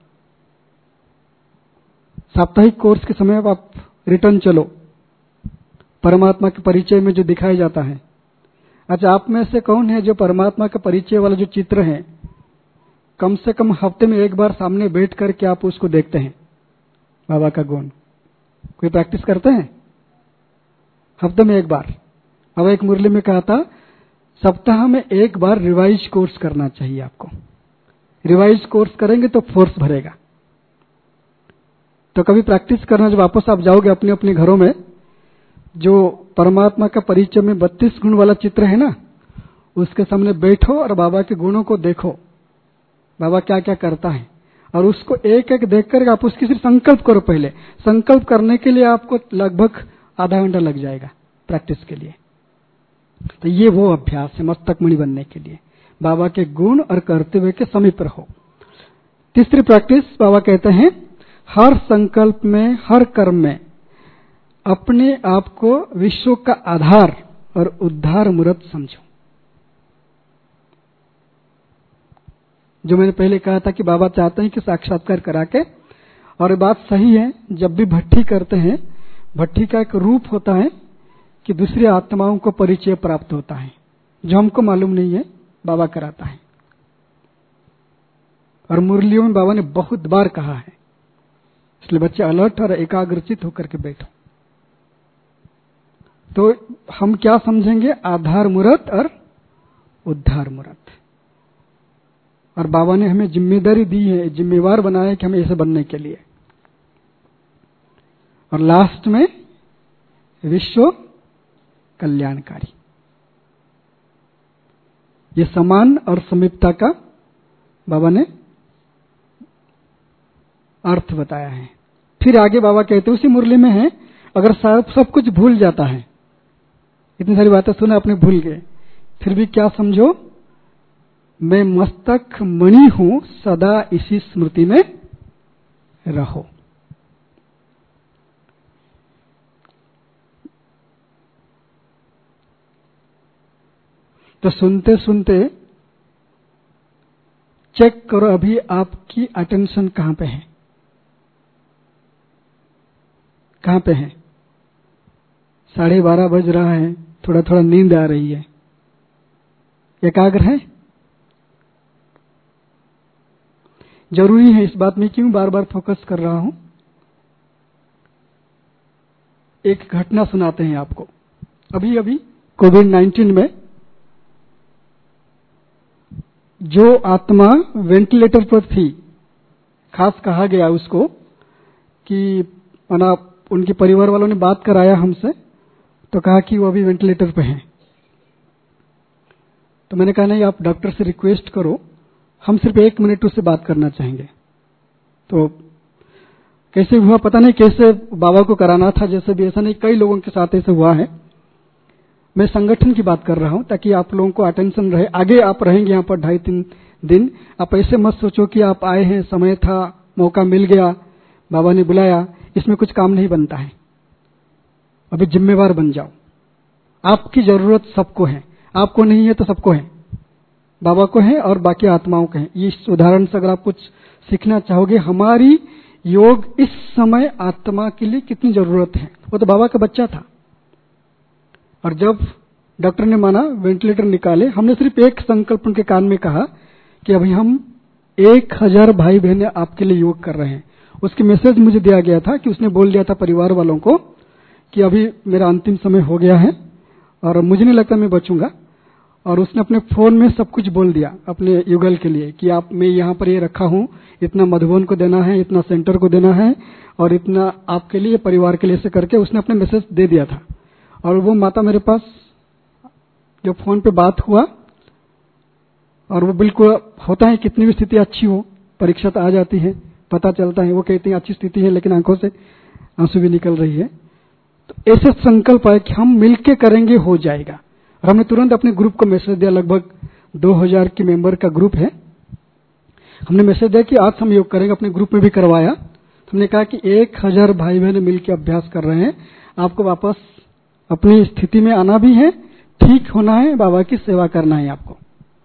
साप्ताहिक कोर्स के समय आप रिटर्न चलो, परमात्मा के परिचय में जो दिखाया जाता है। अच्छा, आप में से कौन है जो परमात्मा के परिचय वाला जो चित्र है कम से कम हफ्ते में एक बार सामने बैठ करके आप उसको देखते हैं? बाबा का गुण कोई प्रैक्टिस करते हैं? हफ्ते में एक बार। अब एक मुरली में कहा था सप्ताह में एक बार रिवाइज कोर्स करना चाहिए आपको। रिवाइज कोर्स करेंगे तो फोर्स भरेगा। तो कभी प्रैक्टिस करना, जब वापस आप जाओगे अपने अपने घरों में, जो परमात्मा का परिचय में 32 गुण वाला चित्र है ना, उसके सामने बैठो और बाबा के गुणों को देखो, बाबा क्या क्या करता है, और उसको एक एक देख कर आप उसकी सिर्फ संकल्प करो। पहले संकल्प करने के लिए आपको लगभग आधा घंटा लग जाएगा प्रैक्टिस के लिए। तो ये वो अभ्यास है मस्तक मणि बनने के लिए, बाबा के गुण और कर्तव्य के समीप रहो। तीसरी प्रैक्टिस बाबा कहते हैं हर संकल्प में, हर कर्म में अपने आप को विश्व का आधार और उद्धार मूर्त समझो। जो मैंने पहले कहा था कि बाबा चाहते हैं कि साक्षात्कार करा के, और बात सही है, जब भी भट्टी करते हैं, भट्टी का एक रूप होता है कि दूसरी आत्माओं को परिचय प्राप्त होता है जो हमको मालूम नहीं है, बाबा कराता है। और मुरलियों में बाबा ने बहुत बार कहा है, इसलिए बच्चे अलर्ट और एकाग्रचित होकर के बैठो। तो हम क्या समझेंगे? आधार मूर्त और उद्धार मूर्त। और बाबा ने हमें जिम्मेदारी दी है, जिम्मेवार बनाया है कि हमें ऐसे बनने के लिए। और लास्ट में विश्व कल्याणकारी, ये समान और समीपता का बाबा ने अर्थ बताया है। फिर आगे बाबा कहते हैं उसी मुरली में है, अगर सब कुछ भूल जाता है, इतनी सारी बातें सुना आपने भूल गए, फिर भी क्या समझो? मैं मस्तक मणि हूं, सदा इसी स्मृति में रहो। तो सुनते सुनते चेक करो अभी आपकी अटेंशन कहां पे है, कहां पे है? 12:30 बज रहा है, थोड़ा थोड़ा नींद आ रही है, एकाग्र है? जरूरी है इस बात में क्यों बार बार फोकस कर रहा हूं? एक घटना सुनाते हैं आपको। अभी अभी कोविड-19 में जो आत्मा वेंटिलेटर पर थी, खास कहा गया उसको कि उनके परिवार वालों ने बात कराया हमसे, तो कहा कि वो अभी वेंटिलेटर पे हैं। तो मैंने कहा नहीं, आप डॉक्टर से रिक्वेस्ट करो, हम सिर्फ 1 मिनट उससे बात करना चाहेंगे। तो कैसे हुआ पता नहीं, कैसे बाबा को कराना था, जैसे भी, ऐसा नहीं, कई लोगों के साथ ऐसे हुआ है। मैं संगठन की बात कर रहा हूं ताकि आप लोगों को अटेंशन रहे। आगे आप रहेंगे यहाँ पर 2.5-3 दिन, आप ऐसे मत सोचो कि आप आए हैं, समय था, मौका मिल गया, बाबा ने बुलाया, इसमें कुछ काम नहीं बनता है। अभी जिम्मेवार बन जाओ। आपकी जरूरत सबको है, आपको नहीं है तो सबको है, बाबा को है और बाकी आत्माओं को है। इस उदाहरण से अगर आप कुछ सीखना चाहोगे, हमारी योग इस समय आत्मा के लिए कितनी जरूरत है। वो तो बाबा का बच्चा था, और जब डॉक्टर ने माना, वेंटिलेटर निकाले, हमने सिर्फ एक संकल्प उनके कान में कहा कि अभी हम 1000 भाई बहनें आपके लिए योग कर रहे हैं। उसकी मैसेज मुझे दिया गया था कि उसने बोल दिया था परिवार वालों को कि अभी मेरा अंतिम समय हो गया है और मुझे नहीं लगता मैं बचूंगा। और उसने अपने फोन में सब कुछ बोल दिया अपने युगल के लिए कि आप, मैं यहाँ पर ये रखा हूँ, इतना मधुबन को देना है, इतना सेंटर को देना है, और इतना आपके लिए, परिवार के लिए, ऐसे करके उसने अपने मैसेज दे दिया था। और वो माता मेरे पास जो फोन पे बात हुआ, और वो बिल्कुल होता है, कितनी भी स्थिति अच्छी हो, परीक्षा तो आ जाती है, पता चलता है, वो कहती है अच्छी स्थिति है, लेकिन आंखों से आंसू भी निकल रही है। तो ऐसे संकल्प है कि हम मिलके करेंगे, हो जाएगा। और हमने तुरंत अपने ग्रुप को मैसेज दिया, लगभग 2000 के मेंबर का ग्रुप है। हमने मैसेज दिया कि आज हम योग करेंगे, अपने ग्रुप में भी करवाया। हमने कहा कि 1000 भाई बहन मिलकर अभ्यास कर रहे हैं, आपको वापस अपनी स्थिति में आना भी है, ठीक होना है, बाबा की सेवा करना है आपको।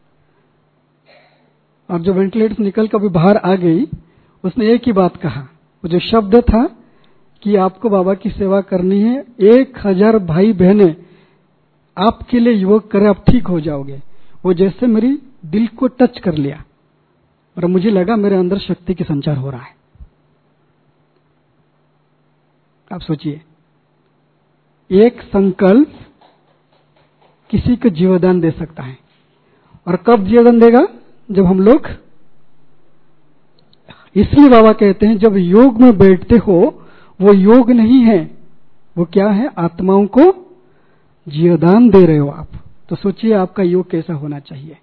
और जो वेंटिलेटर से निकल कर अभी बाहर आ गई, उसने एक ही बात कहा, वो जो शब्द था कि आपको बाबा की सेवा करनी है, 1000 भाई बहनें आपके लिए योग करें, आप ठीक हो जाओगे। वो जैसे मेरी दिल को टच कर लिया और मुझे लगा मेरे अंदर शक्ति की संचार हो रहा है। आप सोचिए, एक संकल्प किसी को जीवदान दे सकता है। और कब जीवदान देगा? जब हम लोग, इसलिए बाबा कहते हैं जब योग में बैठते हो, वो योग नहीं है, वो क्या है? आत्माओं को जीवदान दे रहे हो आप। तो सोचिए आपका योग कैसा होना चाहिए।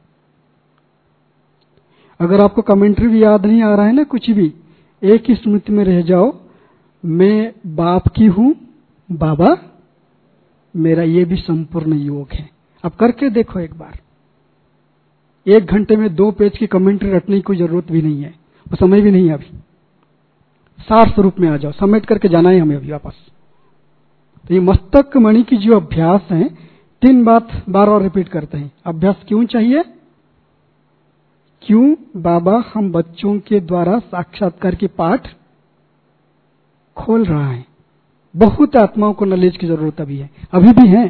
अगर आपको कमेंट्री भी याद नहीं आ रहा है ना, कुछ भी, एक ही स्मृति में रह जाओ, मैं बाप की हूं, बाबा मेरा, ये भी संपूर्ण योग है। अब करके देखो एक बार। 1 घंटे में 2 पेज की कमेंट्री रटने की कोई जरूरत भी नहीं है, वो समय भी नहीं है। अभी सार स्वरूप में आ जाओ, समेट करके जाना है हमें अभी वापस। तो ये मस्तक मणि की जो अभ्यास है, 3 बात बार और रिपीट करते हैं। अभ्यास क्यों चाहिए? क्यों? बाबा हम बच्चों के द्वारा साक्षात्कार की पाठ खोल रहा है। बहुत आत्माओं को नॉलेज की जरूरत अभी है, अभी भी है।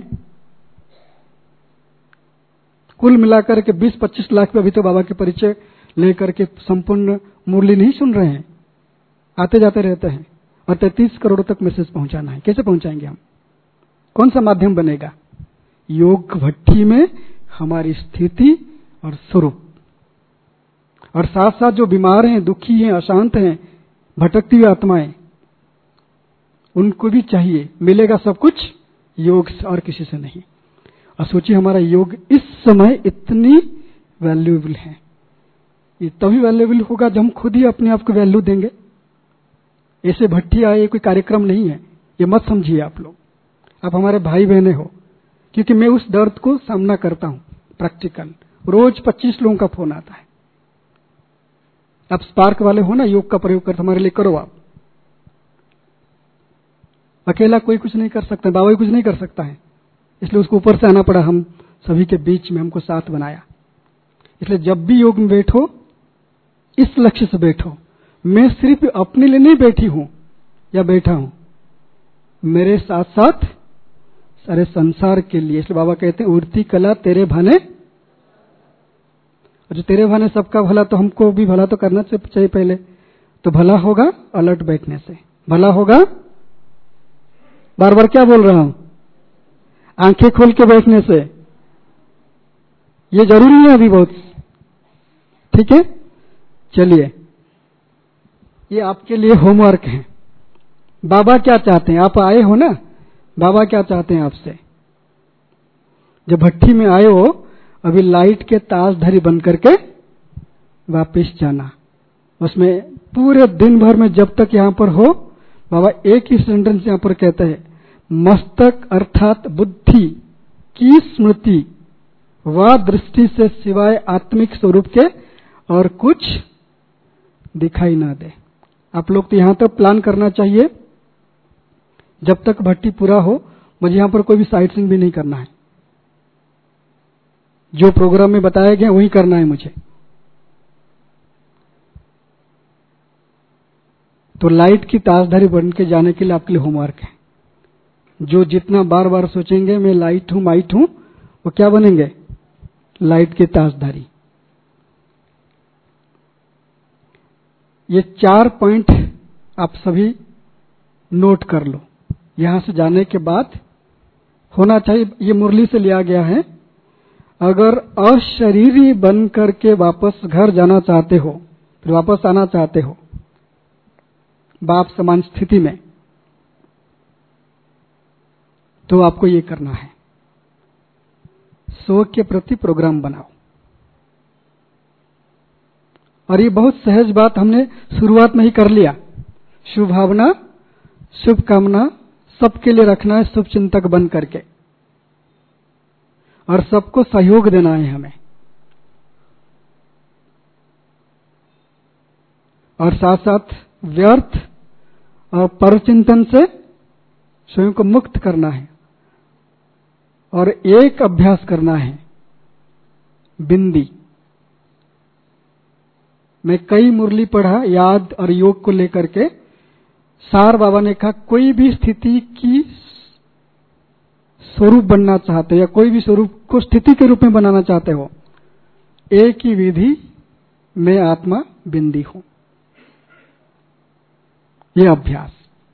कुल मिलाकर के 20-25 लाख पे अभी तो बाबा के परिचय लेकर के संपूर्ण मुरली नहीं सुन रहे हैं, आते जाते रहते हैं। और 33 करोड़ तक मैसेज पहुंचाना है। कैसे पहुंचाएंगे हम? कौन सा माध्यम बनेगा? योग भट्टी में हमारी स्थिति और स्वरूप, और साथ साथ जो बीमार हैं, दुखी हैं, अशांत हैं, भटकती हुई आत्माएं, उनको भी चाहिए। मिलेगा सब कुछ योग से और किसी से नहीं। और सोचिए हमारा योग इस समय इतनी वैल्यूएबल है। ये तभी वैल्यूएबल होगा जब हम खुद ही अपने आप को वैल्यू देंगे। ऐसे भट्टी आए कोई कार्यक्रम नहीं है, ये मत समझिए आप लोग। आप हमारे भाई बहने हो, क्योंकि मैं उस दर्द को सामना करता हूं प्रैक्टिकल। रोज 25 लोगों का फोन आता है। आप स्पार्क वाले हो ना, योग का प्रयोग कर हमारे लिए करो। आप अकेला कोई कुछ नहीं कर सकता, बाबा भी कुछ नहीं कर सकता है, इसलिए उसको ऊपर से आना पड़ा, हम सभी के बीच में हमको साथ बनाया। इसलिए जब भी योग में बैठो, इस लक्ष्य से बैठो, मैं सिर्फ अपने लिए नहीं बैठी हूं या बैठा हूं, मेरे साथ साथ सारे संसार के लिए। इसलिए बाबा कहते हैं उड़ती कला तेरे भाने, और जो तेरे भाने सबका भला, तो हमको भी भला तो करना चाहिए पहले। तो भला होगा अलर्ट बैठने से, भला होगा बार बार क्या बोल रहा हूं? आंखें खोल के बैठने से। ये जरूरी है अभी बहुत। ठीक है, चलिए, ये आपके लिए होमवर्क है। बाबा क्या चाहते हैं? आप आए हो ना, बाबा क्या चाहते हैं आपसे? जब भट्टी में आए हो, अभी लाइट के ताजधारी बन करके वापस जाना। उसमें पूरे दिन भर में जब तक यहां पर हो, बाबा एक ही सेंटेंस यहां पर कहते हैं, मस्तक अर्थात बुद्धि की स्मृति व दृष्टि से सिवाय आत्मिक स्वरूप के और कुछ दिखाई ना दे। आप लोग तो यहां तक प्लान करना चाहिए, जब तक भट्टी पूरा हो मुझे यहां पर कोई भी साइट सीइंग भी नहीं करना है। जो प्रोग्राम में बताया गया वही करना है मुझे। तो लाइट की ताजधारी बन के जाने के लिए आपके लिए होमवर्क है। जो जितना बार बार सोचेंगे मैं लाइट हूं माइट हूं, वो क्या बनेंगे? लाइट के ताजधारी। ये 4 पॉइंट आप सभी नोट कर लो। यहां से जाने के बाद होना चाहिए, ये मुरली से लिया गया है, अगर अशरीरी बन करके वापस घर जाना चाहते हो, फिर वापस आना चाहते हो बाप समान स्थिति में, तो आपको ये करना है, सो के प्रति प्रोग्राम बनाओ। और ये बहुत सहज बात हमने शुरुआत में ही कर लिया। शुभ भावना शुभ कामना सबके लिए रखना है, शुभ चिंतक बन करके, और सबको सहयोग देना है हमें। और साथ साथ व्यर्थ और परचिंतन से स्वयं को मुक्त करना है। और एक अभ्यास करना है, बिंदी। मैं कई मुरली पढ़ा याद और योग को लेकर के। सार बाबा ने कहा, कोई भी स्थिति की स्वरूप बनना चाहते हो या कोई भी स्वरूप को स्थिति के रूप में बनाना चाहते हो, एक ही विधि, मैं आत्मा बिंदी हूं। यह अभ्यास।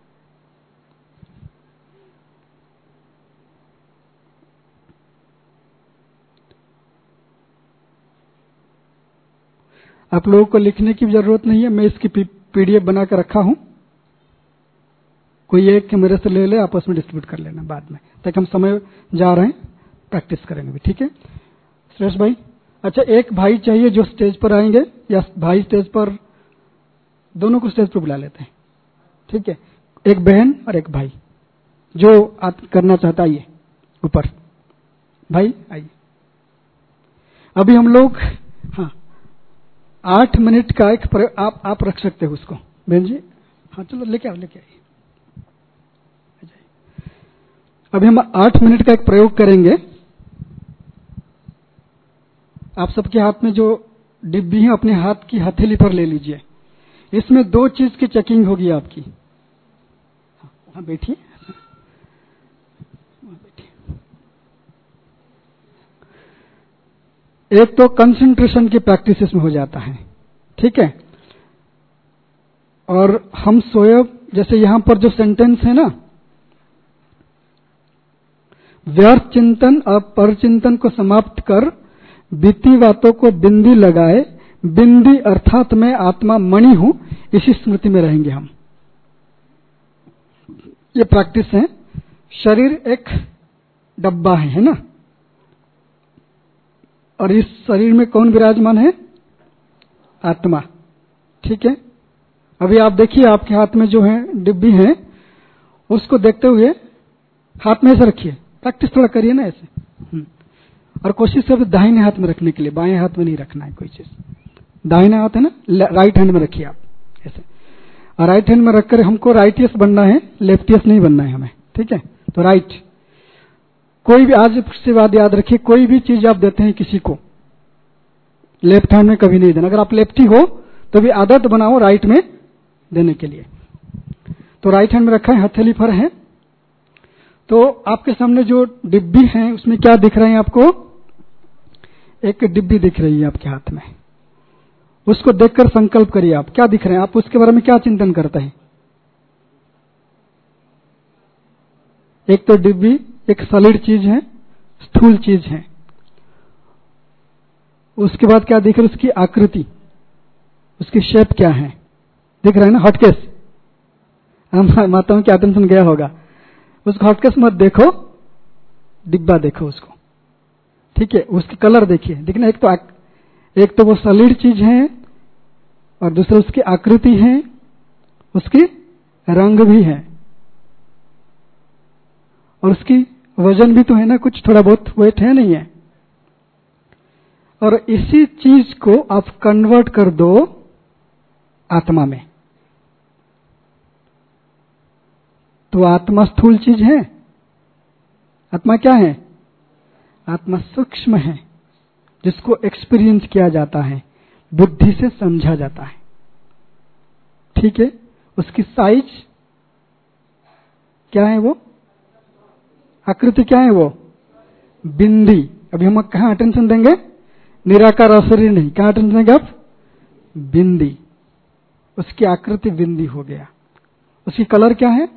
आप लोगों को लिखने की जरूरत नहीं है, मैं इसकी पीडीएफ बना कर रखा हूं। कोई एक मेरे से ले ले, आपस में डिस्ट्रीब्यूट कर लेना बाद में, ताकि हम समय जा रहे हैं, प्रैक्टिस करेंगे भी। ठीक है सुरेश भाई? अच्छा, एक भाई चाहिए जो स्टेज पर आएंगे, या भाई स्टेज पर, दोनों को स्टेज पर बुला लेते हैं। ठीक है, एक बहन और एक भाई जो करना चाहता है, ये ऊपर भाई आइए। अभी हम लोग 8 मिनट का एक आप रख सकते हो उसको, बहन जी। हाँ चलो लेके आओ, लेके आइए। अभी हम 8 मिनट का एक प्रयोग करेंगे। आप सबके हाथ में जो डिब्बी है, अपने हाथ की हथेली पर ले लीजिए। इसमें 2 चीज की चेकिंग होगी आपकी। वहां बैठिए, एक तो कंसंट्रेशन की प्रैक्टिस इसमें हो जाता है। ठीक है, और हम स्वयं, जैसे यहां पर जो सेंटेंस है ना, व्यर्थ चिंतन और परचिंतन को समाप्त कर बीती बातों को बिंदी लगाए, बिंदी अर्थात मैं आत्मा मणि हूं, इसी स्मृति में रहेंगे हम। ये प्रैक्टिस है। शरीर एक डब्बा है ना, और इस शरीर में कौन विराजमान है? आत्मा। ठीक है, अभी आप देखिए, आपके हाथ में जो है डिब्बी है, उसको देखते हुए हाथ में ऐसे रखिए। प्रैक्टिस थोड़ा करिए ना ऐसे, और कोशिश करिए दाहिने हाथ में रखने के लिए, बाएं हाथ में नहीं रखना है कोई चीज। दाहिना हाथ है ना, राइट हैंड में रखिए आप ऐसे, और राइट हैंड में रखकर हमको राइटियस बनना है, लेफ्टियस नहीं बनना है हमें। ठीक है, तो राइट। कोई भी, आज से बात याद रखिए, कोई भी चीज आप देते हैं किसी को, लेफ्ट हैंड में कभी नहीं देना। अगर आप लेफ्टी हो तो भी आदत बनाओ राइट में देने के लिए। तो राइट हैंड में रखा है, हथेली पर है। तो आपके सामने जो डिब्बी है, उसमें क्या दिख रहे हैं आपको? एक डिब्बी दिख रही है आपके हाथ में। उसको देखकर संकल्प करिए, आप क्या दिख रहे हैं, आप उसके बारे में क्या चिंतन करते हैं? एक तो डिब्बी एक सॉलिड चीज है, स्थूल चीज है। उसके बाद क्या दिख रहा है? उसकी आकृति, उसकी शेप क्या है, दिख रहा है ना? हॉटकेस, हम माताओं की अटेंशन गया होगा। उसको हॉटकेस मत देखो, डिब्बा देखो उसको, ठीक है? उसकी कलर देखिए, देखना एक तो वो सॉलिड चीज है और दूसरा उसकी आकृति है, उसकी रंग भी है और उसकी वजन भी तो है ना, कुछ थोड़ा बहुत वेट है नहीं है। और इसी चीज को आप कन्वर्ट कर दो आत्मा में, तो आत्मा स्थूल चीज है। आत्मा क्या है? आत्मा सूक्ष्म है, जिसको एक्सपीरियंस किया जाता है, बुद्धि से समझा जाता है, ठीक है? उसकी साइज क्या है? वो आकृति क्या है? वो बिंदी। अभी हम कहां अटेंशन देंगे? निराकार अशरीर नहीं, कहां अटेंशन देंगे आप? बिंदी। उसकी आकृति बिंदी हो गया। उसकी कलर क्या है?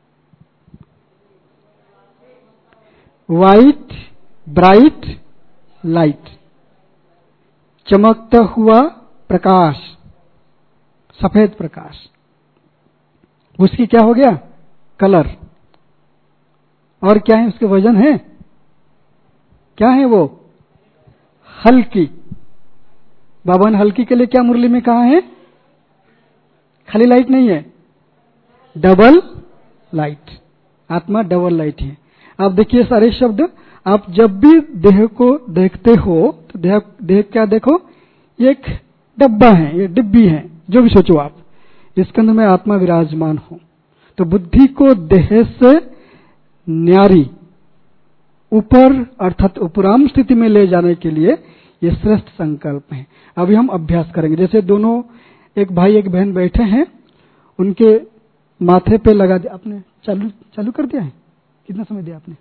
वाइट, ब्राइट लाइट, चमकता हुआ प्रकाश, सफेद प्रकाश। उसकी क्या हो गया? कलर। और क्या है? उसके वजन है क्या है? वो हल्की। बाबा ने हल्की के लिए क्या मुरली में कहा है? खाली लाइट नहीं है, डबल लाइट। आत्मा डबल लाइट है। आप देखिए सारे शब्द, आप जब भी देह को देखते हो तो देह क्या देखो? ये एक डब्बा है, ये डिब्बी है, जो भी सोचो आप, इसके अंदर में आत्मा विराजमान हो। तो बुद्धि को देह से न्यारी ऊपर अर्थात उपराम स्थिति में ले जाने के लिए ये श्रेष्ठ संकल्प है। अभी हम अभ्यास करेंगे। जैसे दोनों, एक भाई एक बहन बैठे हैं, उनके माथे पे लगा दिया आपने। चालू कर दिया है? कितना समय दिया आपने?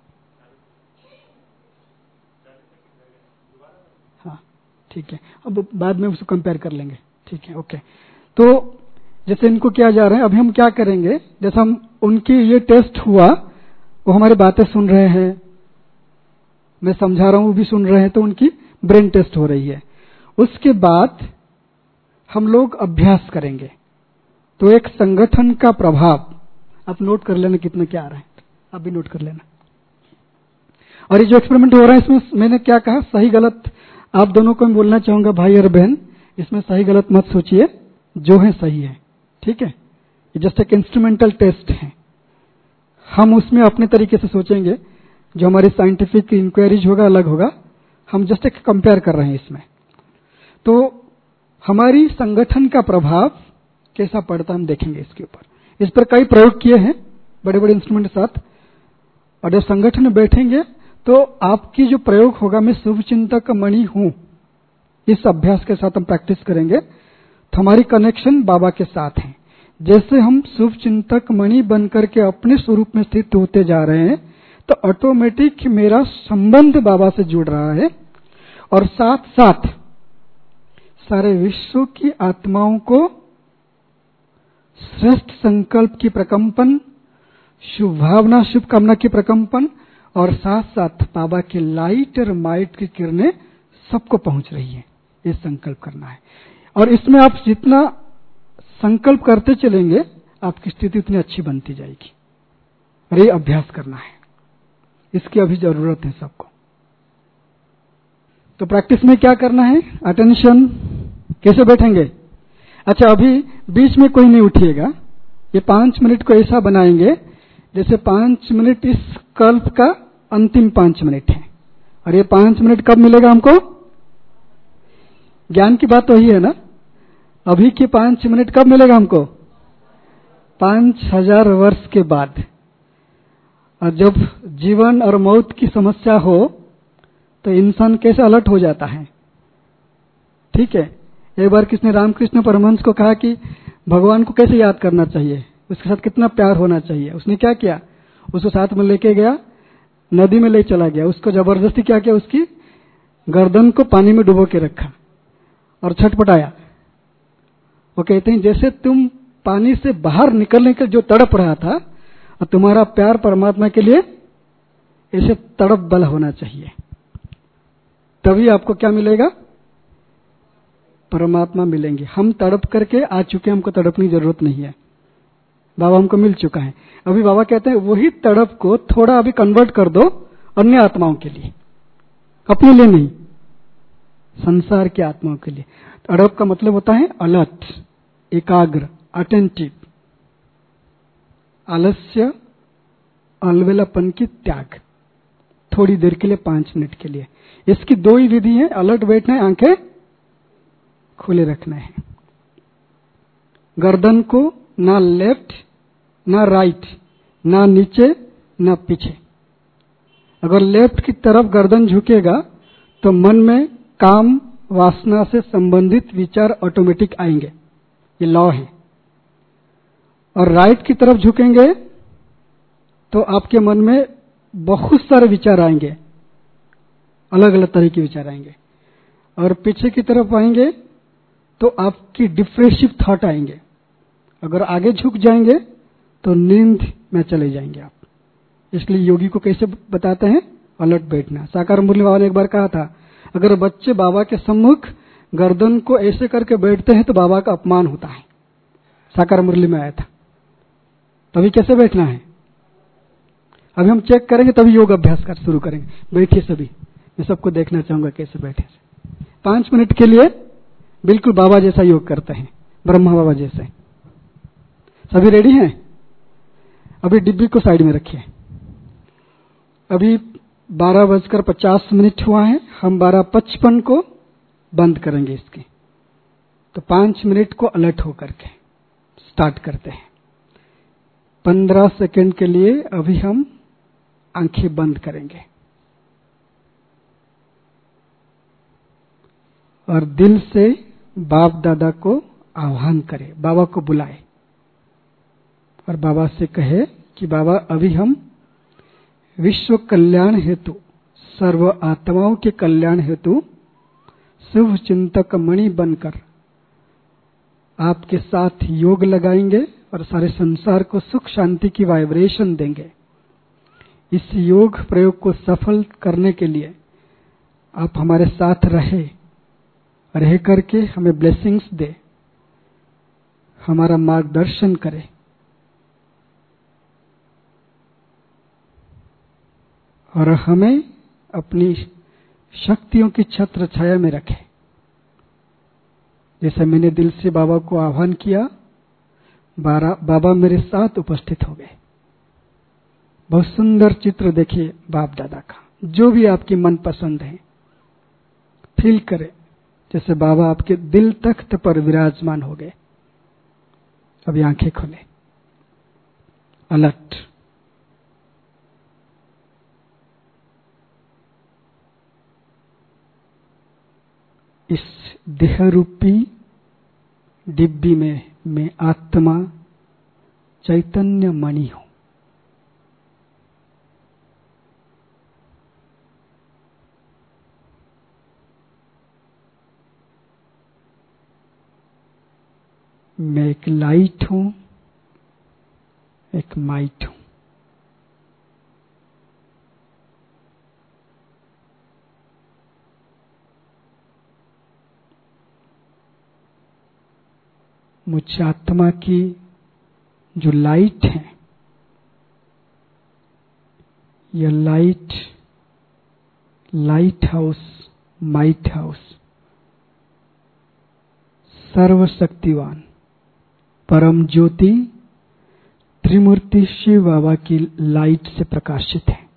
हाँ ठीक है, अब बाद में उसको कंपेयर कर लेंगे, ठीक है? ओके। तो जैसे इनको किया जा रहा है, अभी हम क्या करेंगे? जैसे हम उनकी ये टेस्ट हुआ, वो हमारी बातें सुन रहे हैं, मैं समझा रहा हूं, वो भी सुन रहे हैं, तो उनकी ब्रेन टेस्ट हो रही है। उसके बाद हम लोग अभ्यास करेंगे। तो एक संगठन का प्रभाव आप नोट कर लेना, कितना क्या आ रहा है, आप भी नोट कर लेना। और ये जो एक्सपेरिमेंट हो रहा है, इसमें मैंने क्या कहा, सही गलत आप दोनों को मैं बोलना चाहूंगा, भाई और बहन, इसमें सही गलत मत सोचिए, जो है सही है, ठीक है? ये जस्ट एक इंस्ट्रूमेंटल टेस्ट है। हम उसमें अपने तरीके से सोचेंगे, जो हमारी साइंटिफिक इंक्वायरीज होगा अलग होगा। हम जस्ट एक कंपेयर कर रहे हैं इसमें। तो हमारी संगठन का प्रभाव कैसा पड़ता हम देखेंगे इसके ऊपर। इस पर कई प्रयोग किए हैं बड़े बड़े इंस्ट्रूमेंट के साथ। और जब संगठन में बैठेंगे तो आपकी जो प्रयोग होगा, मैं शुभ चिंतक मणि हूं, इस अभ्यास के साथ हम प्रैक्टिस करेंगे, तो हमारी कनेक्शन बाबा के साथ है। जैसे हम शुभ चिंतक मणि बनकर के अपने स्वरूप में स्थित होते जा रहे हैं, तो ऑटोमेटिक मेरा संबंध बाबा से जुड़ रहा है, और साथ साथ सारे विश्व की आत्माओं को श्रेष्ठ संकल्प की प्रकंपन, शुभ भावना, शुभ कामना की प्रकंपन, और साथ साथ बाबा की लाइट और माइट की किरणें सबको पहुंच रही है। ये संकल्प करना है। और इसमें आप जितना संकल्प करते चलेंगे, आपकी स्थिति उतनी अच्छी बनती जाएगी। और ये अभ्यास करना है, इसकी अभी जरूरत है सबको। तो प्रैक्टिस में क्या करना है? अटेंशन। कैसे बैठेंगे? अच्छा, अभी बीच में कोई नहीं उठिएगा। ये 5 मिनट को ऐसा बनाएंगे जैसे 5 मिनट इस कल्प का अंतिम 5 मिनट है। और ये 5 मिनट कब मिलेगा हमको? ज्ञान की बात तो यही है ना। अभी के 5 मिनट कब मिलेगा हमको? 5000 वर्ष के बाद। और जब जीवन और मौत की समस्या हो तो इंसान कैसे अलर्ट हो जाता है, ठीक है? एक बार किसने रामकृष्ण परमहंस को कहा कि भगवान को कैसे याद करना चाहिए, उसके साथ कितना प्यार होना चाहिए। उसने क्या किया? उसको साथ में लेके गया, नदी में ले चला गया, उसको जबरदस्ती क्या किया, उसकी गर्दन को पानी में डुबो के रखा और छटपटाया। वो कहते हैं जैसे तुम पानी से बाहर निकलने का जो तड़प रहा था, और तुम्हारा प्यार परमात्मा के लिए ऐसे तड़प बल होना चाहिए, तभी आपको क्या मिलेगा? परमात्मा मिलेंगे। हम तड़प करके आ चुके, हमको तड़पने की जरूरत नहीं है, बाबा हमको मिल चुका है। अभी बाबा कहते हैं वही तड़प को थोड़ा अभी कन्वर्ट कर दो अन्य आत्माओं के लिए, अपने लिए नहीं, संसार की आत्माओं के लिए। तड़प का मतलब होता है अलर्ट, एकाग्र, अटेंटिव, आलस्य, अलवेलापन की त्याग, थोड़ी देर के लिए, 5 मिनट के लिए। इसकी 2 ही विधि है, अलर्ट बैठना है, आंखें खुले रखना है। गर्दन को ना लेफ्ट ना राइट, ना नीचे ना पीछे। अगर लेफ्ट की तरफ गर्दन झुकेगा तो मन में काम वासना से संबंधित विचार ऑटोमेटिक आएंगे, ये लॉ है। और राइट की तरफ झुकेंगे तो आपके मन में बहुत सारे विचार आएंगे, अलग अलग तरह के विचार आएंगे। और पीछे की तरफ आएंगे तो आपकी डिप्रेसिव थॉट आएंगे। अगर आगे झुक जाएंगे तो नींद में चले जाएंगे आप। इसलिए योगी को कैसे बताते हैं? अलर्ट बैठना। साकार मुरली बाबा ने एक बार कहा था, अगर बच्चे बाबा के सम्मुख गर्दन को ऐसे करके बैठते हैं तो बाबा का अपमान होता है। साकार मुरली में आया था। तभी कैसे बैठना है? अभी हम चेक करेंगे, तभी योग अभ्यास कर शुरू करेंगे। बैठिए सभी, मैं सबको देखना चाहूंगा कैसे बैठे। 5 मिनट के लिए बिल्कुल बाबा जैसा योग करते हैं, ब्रह्मा बाबा जैसे। सभी रेडी हैं? अभी डिब्बी को साइड में रखिए। अभी 12:50 हुआ है, हम 12:55 को बंद करेंगे इसकी। तो 5 मिनट को अलर्ट होकर के स्टार्ट करते हैं। 15 सेकंड के लिए अभी हम आंखें बंद करेंगे और दिल से बाप दादा को आह्वान करें, बाबा को बुलाए और बाबा से कहे कि बाबा अभी हम विश्व कल्याण हेतु, सर्व आत्माओं के कल्याण हेतु शुभ चिंतक मणि बनकर आपके साथ योग लगाएंगे और सारे संसार को सुख शांति की वाइब्रेशन देंगे। इस योग प्रयोग को सफल करने के लिए आप हमारे साथ रह करके हमें ब्लेसिंग्स दे, हमारा मार्गदर्शन करें। और हमें अपनी शक्तियों की छत्र छाया में रखे। जैसे मैंने दिल से बाबा को आह्वान किया, बाबा मेरे साथ उपस्थित हो गए। बहुत सुंदर चित्र देखिए बाप दादा का, जो भी आपकी मन पसंद है फील करें जैसे बाबा आपके दिल तख्त पर विराजमान हो गए। अभी आंखें खोले, अलर्ट। इस देह रूपी डिब्बी में मैं आत्मा चैतन्य मणि हूं। मैं एक लाइट हूं, एक माइट हूं। मुझ आत्मा की जो लाइट है, यह लाइट हाउस, माइट हाउस, सर्वशक्तिवान परम ज्योति त्रिमूर्ति शिव बाबा की लाइट से प्रकाशित है।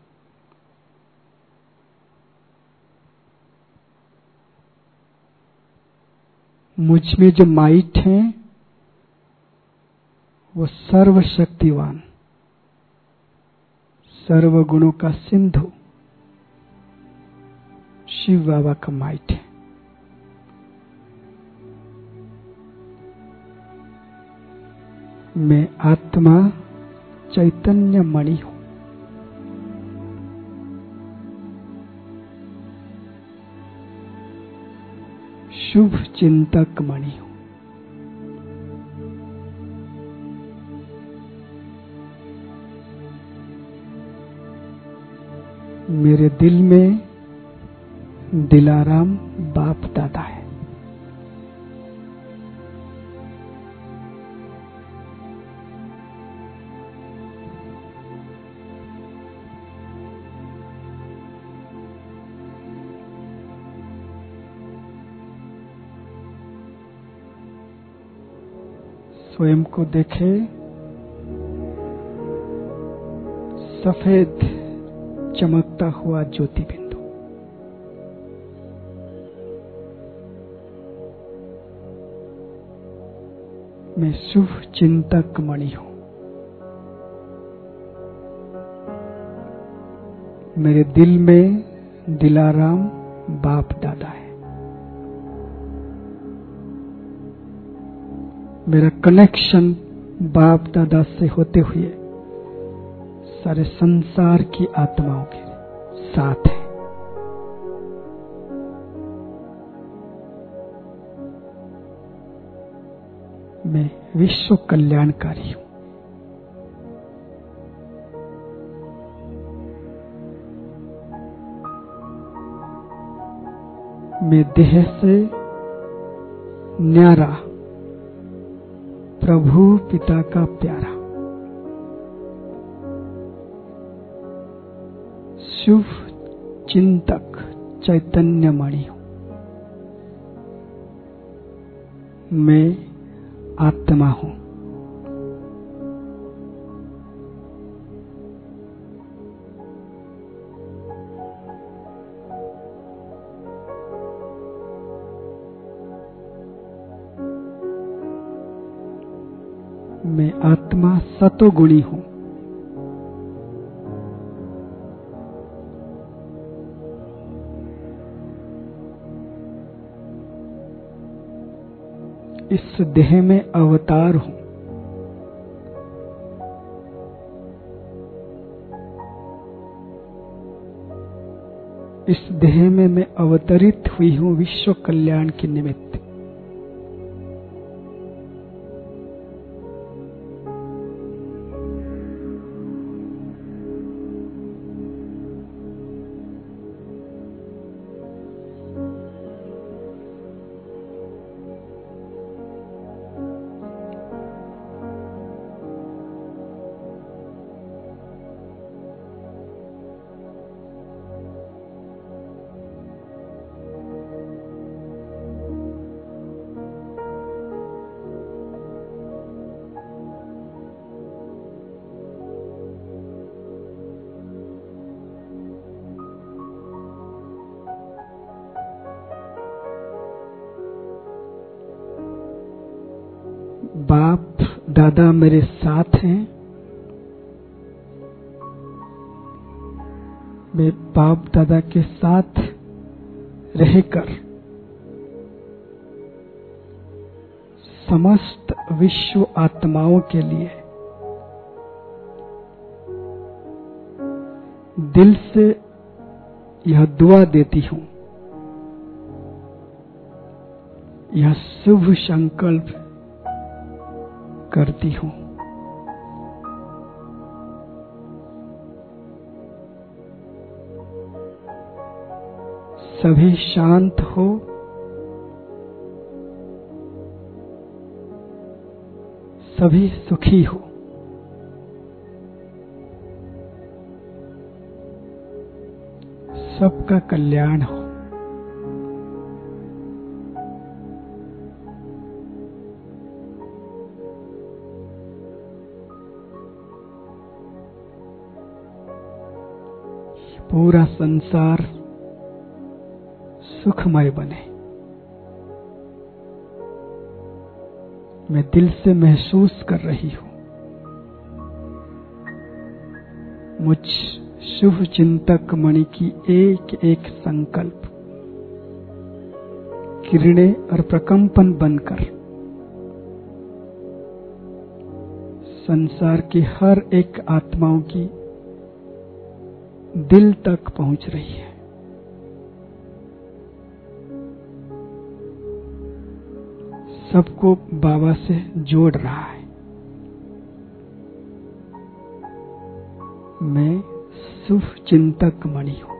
मुझ में जो माइट है वो सर्वशक्तिवान, सर्वगुणों का सिंधु शिव बाबा का माइट है। मैं आत्मा चैतन्य मणि हूं। शुभ चिंतक मणि हूं। मेरे दिल में दिलाराम बाप दादा है। स्वयं को देखे सफेद चमकता हुआ ज्योति बिंदु। मैं शुभ चिंतक मणि हूं। मेरे दिल में दिलाराम बाप दादा है। मेरा कनेक्शन बाप दादा से होते हुए सारे संसार की आत्माओं के साथ है। मैं विश्व कल्याणकारी हूं। मैं देह से न्यारा प्रभु पिता का प्यारा शुभ चिंतक चैतन्य मणि हूं। मैं आत्मा हूं। मैं आत्मा सतोगुणी हूं। इस देह में अवतार हूं। इस देह में मैं अवतरित हुई हूं विश्व कल्याण के निमित्त। बाप दादा मेरे साथ हैं। मैं बाप दादा के साथ रहकर समस्त विश्व आत्माओं के लिए दिल से यह दुआ देती हूं, यह शुभ संकल्प करती हूं। सभी शांत हो, सभी सुखी हो। सबका कल्याण हो। पूरा संसार सुखमय बने। मैं दिल से महसूस कर रही हूं, मुझ शुभ चिंतक मणि की एक एक संकल्प किरणें और प्रकंपन बनकर संसार की हर एक आत्माओं की दिल तक पहुंच रही है। सबको बाबा से जोड़ रहा है। मैं शुभ चिंतक मणि हूं,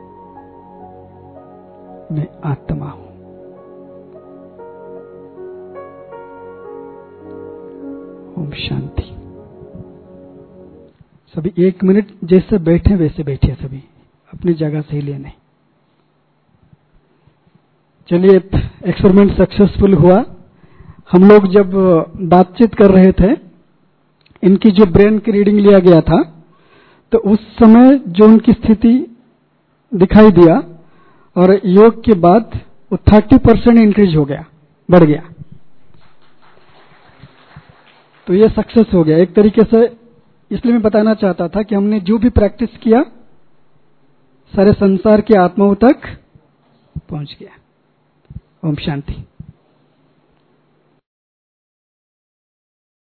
मैं आत्मा हूं। ओम शांति। सभी 1 मिनट जैसे बैठे वैसे बैठिए, सभी अपनी जगह से ही लेने। चलिए, एक्सपेरिमेंट सक्सेसफुल हुआ। हम लोग जब बातचीत कर रहे थे, इनकी जो ब्रेन की रीडिंग लिया गया था, तो उस समय जो उनकी स्थिति दिखाई दिया और योग के बाद वो 30% इंक्रीज हो गया, बढ़ गया। तो ये सक्सेस हो गया एक तरीके से। इसलिए मैं बताना चाहता था कि हमने जो भी प्रैक्टिस किया सारे संसार की आत्माओं तक पहुंच गया। ओम शांति।